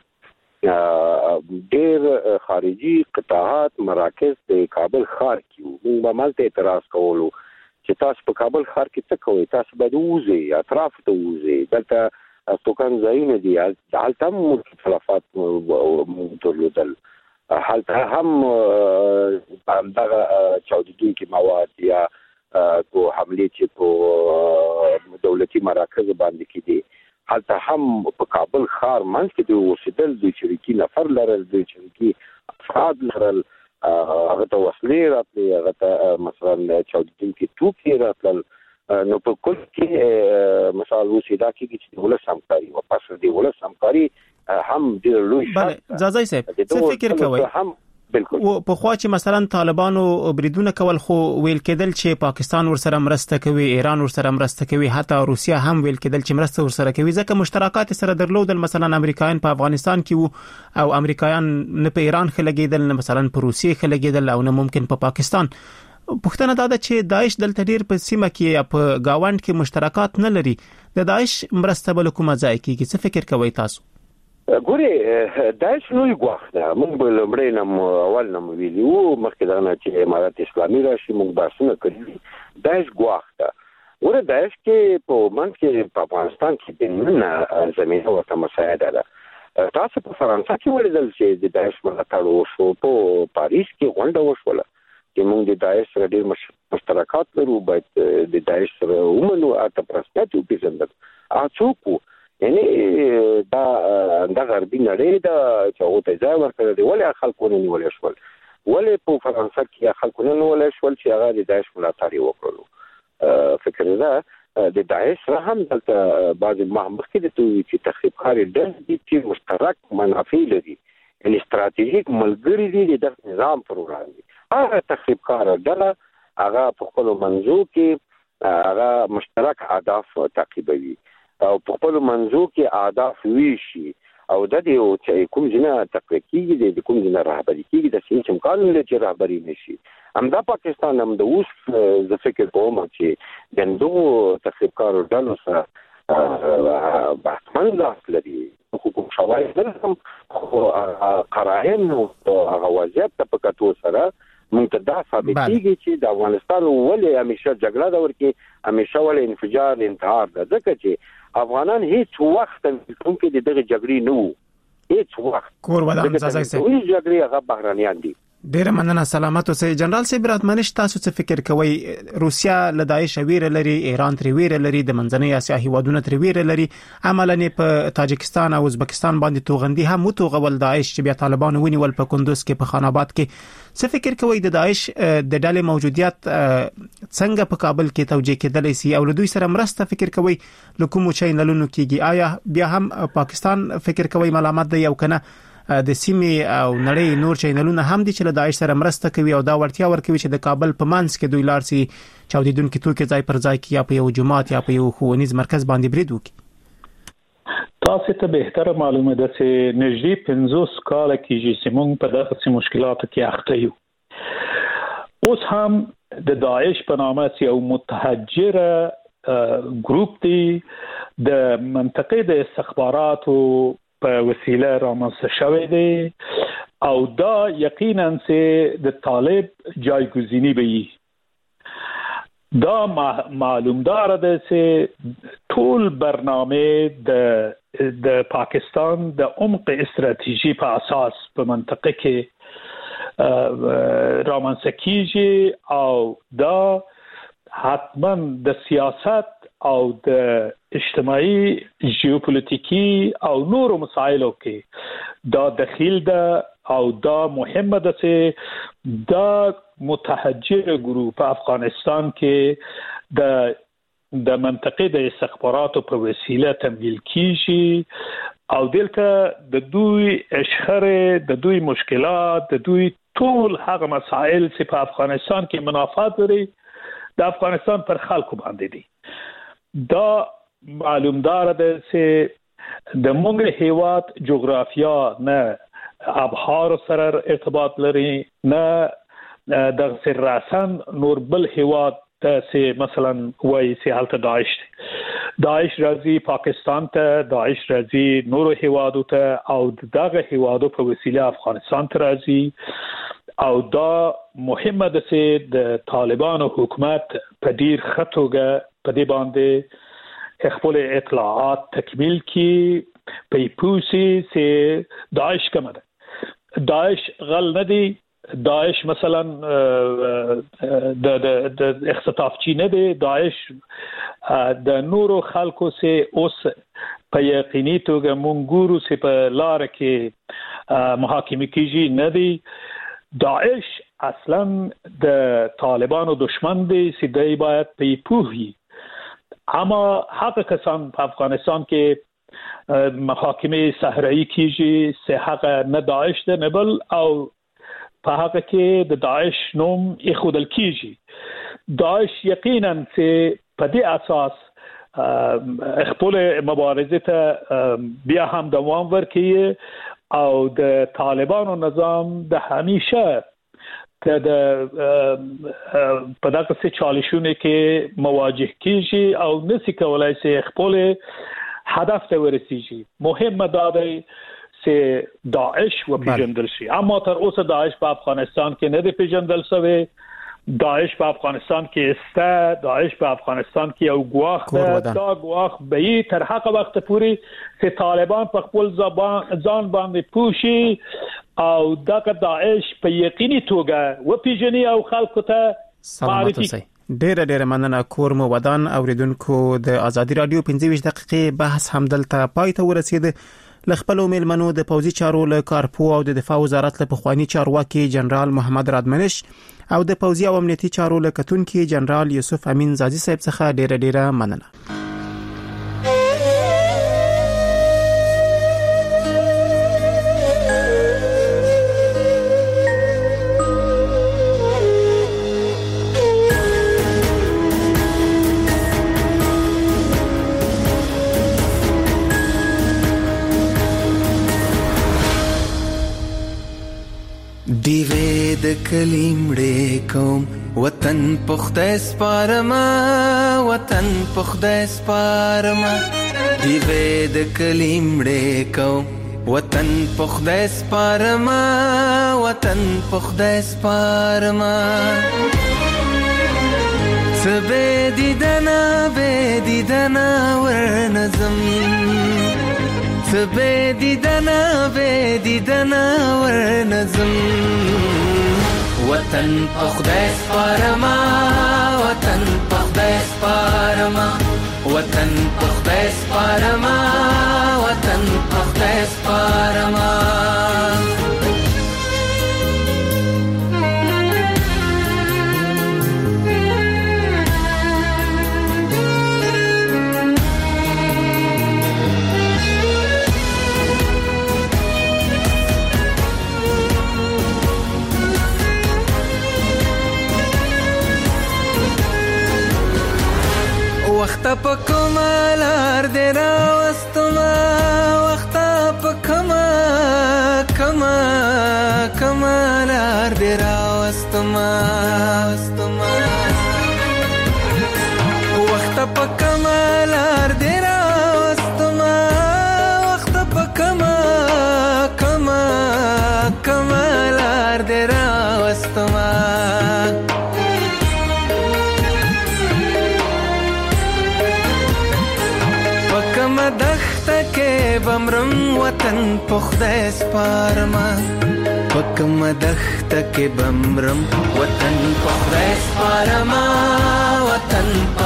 ډېر خارجي قطاعات مراکز د کابل ښار کې موږ به مالته اعتراض کولو چې تاسو په کابل ښار کې څه کوئ، تاسو باید ووځئ، اطراف ته ووځئ، دلته توکان ځایونه دي، هلته هم مختلفات درلودل، هلته هم دغه چاودیدونکي مواد یا کو حملې چې په دولتي مراکز باندې کې دي، هلته هم په کابل ښار منځ کې د اوسېدل د چریکي نفر لرل، د چریکي افراد لرل، هغه ته وسلې راتلې، هغه ته مثلا چاودیدونکي توکي راتلل. نو په کل کې مثلا اوسېدا کې چې د ولس همکاري او پس د ولس همکاري هم د لوی بله زازای صاحب څه فکر کوي؟ بالکل په خوا چې مثلا طالبانو بریدونه کول خو ویل کېدل چې پاکستان ورسره مرسته کوي، ایران ورسره مرسته کوي، حتی روسیا هم ویل کېدل چې مرسته ورسره کوي، ځکه مشترکات سره درلودل. مثلا امریکایان په افغانستان کې او امریکایان نه په ایران خلګیدل، نه مثلا په روسیې خلګیدل او نه ممکن په پاکستان. پښتنه دا ده چې داعش دلته ډیر په سیمه کې یا په گاوند کې مشترکات نه لري، د داعش مرسته بل کومه ځای کې څه فکر کوي تاسو؟ ګوري داعش لوی ګواښ ده. موږ به لومړی نه اول نه ویلي وو مخکې دا نه چې امارات اسلامي راشي، موږ بحثونه کړي، داعش ګواښ ده. ګوره داعش کې په منځ کې په افغانستان کې د نه زمینه ورته مساعده ده. تاسو په فرانسه کې ولیدل چې د داعش ملاتړ وشو، په پاریس کې غونډه وشوله چې موږ د داعش سره ډېر مشترکات لرو، باید د داعش سره ومنو، اته پرسپیکټ وپېژندل څوک یعنی دا غربي نړۍ ده چې هغه ته ځای ورکړی دی. ولې خلکو نه نیولای شول؟ ولې په فرانسه کې خلکو نه نیولای شول چې هغه د داعش ملاتړ وکړو؟ فکر ده د داعش سره هم دلته بعضې مخکې د دوی چې تخریبکارې ډلې دي چې مشترک منافع لري، یعنی ستراتیژیک ملګري دي د دغه نظام پر وړاندې. هغه تخریبکاره ډله هغه په خپلو منځو کې هغه مشترک اهداف تعقیبوي او په خپل منځو کې اهداف ویشي او د دې چې کوم جنا تقوی کیږي د کوم جنا رهبری کیږي د سیمې امکان لري چې رهبری نشي. همدا پاکستان هم د اوس د فکر په عمر چې د دوه تخریبکارو ډلو سره بحثمن لاس لري، حقوق شواهد هم قرائن او هغه وضعیت په کتو سره منتدا ثابت کیږي چې د افغانستان ولې همیشه جګړه دور کې همیشه ولې انفجار انتحار ده، ځکه چې افغانان هیڅ وخت کوم کې دغه جګړې نه وو، هیڅ وخت کور ودان ځای سي وی جګړې هغه بهرانيان دي. ډیر مننه، سلامت اوسئ. جنرال صاحب راتمنش تاسو څه فکر کوئ؟ روسیا له داعش ویره لري، ایران تر ویره لري، د منځنۍ اسیا هیوادونو تر ویره لري، عملاً په تاجکستان او ازبکستان باندې توغندي هم متوغول داعش چې بیا طالبان ونیول په کندوز کې په خان آباد کې. څه فکر کوئ د داعش د ډلې موجودیت څنګه په کابل کې توجیه کېدلی سي او له دوی سره مرسته فکر کوئ له کومو چینلونو کېږي؟ آیا بیا هم پاکستان فکر کوئ ملامت دی او کنه د سیمې او نړۍ نور چینلونه هم دي چې له داعش سره مرسته کوي او دا ورتیا ورکوي چې د کابل په منځ کې دوی لارسي چاودیدونکو توکي ځای پر ځای کې یا په یو جماعت یا په یو ښوونیز مرکز باندې برید وکړي. تاسو ته به تر معلومه ده چې نږدې 50 کال کېږي چې موږ په دغه مشکلاتو کې اخته یو. اوس هم د داعش په نامه یو متحجره ګروپ دی د منطقې د استخباراتو په وسیله رامنځته شوی دی او دا یقینا چې د طالب جایگزینی به وي. دا معلوم دار ده چې ټول برنامه د پاکستان د عمق استراتیژي په اساس په منطقه کې رامنځته کیږي او دا حتما د سیاست او د اجتماعي ژئوپولیټیکي او نورو مسایلو کې دا دخیل ده او دا مهمه ده چې دا متحجر ګروپ په افغانستان کې د منطقې د استخباراتو په وسیله تمویل کیږي او دلته د دوی اشخره د دوی مشکلات د دوی ټول هغه مسائل چې په افغانستان کې منافات لري د افغانستان پر خلکو باندې دي. دا معلوم دار ده چې د موږ هیواد جغرافیا نه ابحار سره ارتباط لري نه د سر راسن نور بل هیواد ته مثلا وای سي حالت داعش راځي پاکستان ته داعش راځي نور هیوادو ته او دغه هیوادو په وسیله افغانستان ته راځي او دا مهمه ده چې د طالبانو حکومت په ډیر خطوګه په دې باندې خپل اطلاعات تکمیل کی په پوسی چې داعش کوم ده داعش غل نه دی داعش مثلا د اختطافچی نه دی داعش د نورو خلکو سه اوس په یقیني توګه مونږ ګورو چې په لار کې محاکمه کیږي نه دی داعش اصلا د طالبانو دشمن دی چې دای باید په پوهی اما حق کسان په افغانستان کې محاکمه صحرایی کیږي سه حق نه داعش ده نه بل او په هغه کې د داعش نوم اخودل کیږي داعش یقینا چې په دې اساس خپل مبارزه ته بیا هم دوام ورکړي او د طالبانو نظام د همیشه ته د په دغه څه چالشونه کې مواجه کیږي او نسی کولای چې خپل هدف ته ورسیږي. مهمه دا ده چې داعش و پیژندل شي اما تر اوسه داعش په افغانستان کې نه دی پیژندل شوی. داعش په افغانستان کې است داعش په افغانستان کې یو ګواښ دا ګواښ به تر هغه وخت پورې چې طالبان په خپل ځان باندې پوښي او دا داعش په یقیني توګه و پیژني او خلکو ته معرفي کوي. ډېر مننه کور مو ودان اوریدونکو د ازادي رادیو 15 دقیقې بحث هم دلته پای ته ورسید. لخپلو میلمنو د پوزي چارو له کارپو او د دفاع وزارت له پخوانی چارواکي جنرال محمد رادمنش او د پوزي او امنیتي چارو له کتونکي جنرال یوسف امین زازي صاحب څخه ډېر مننه. دیوې د کلیمړې کوم وطن پخته سپارما وطن پخته سپارما دیوې د کلیمړې کوم وطن پخته سپارما وطن پخته سپارما به دیدنا ورنظم به دیدنا ورنظم وطن پخدای سپارما وطن پخدای سپارما وطن پخدای سپارما وطن پخدای سپارما وخت په کمالار دې راوستما وخت په کمالار دې راوستما وخت په کمالار دې راوستما وخت په کمالار دې راوستما دخته کې بمرم وطن په خدای سپارما پکم دخته کې بمرم وطن په خدای سپارما وطن په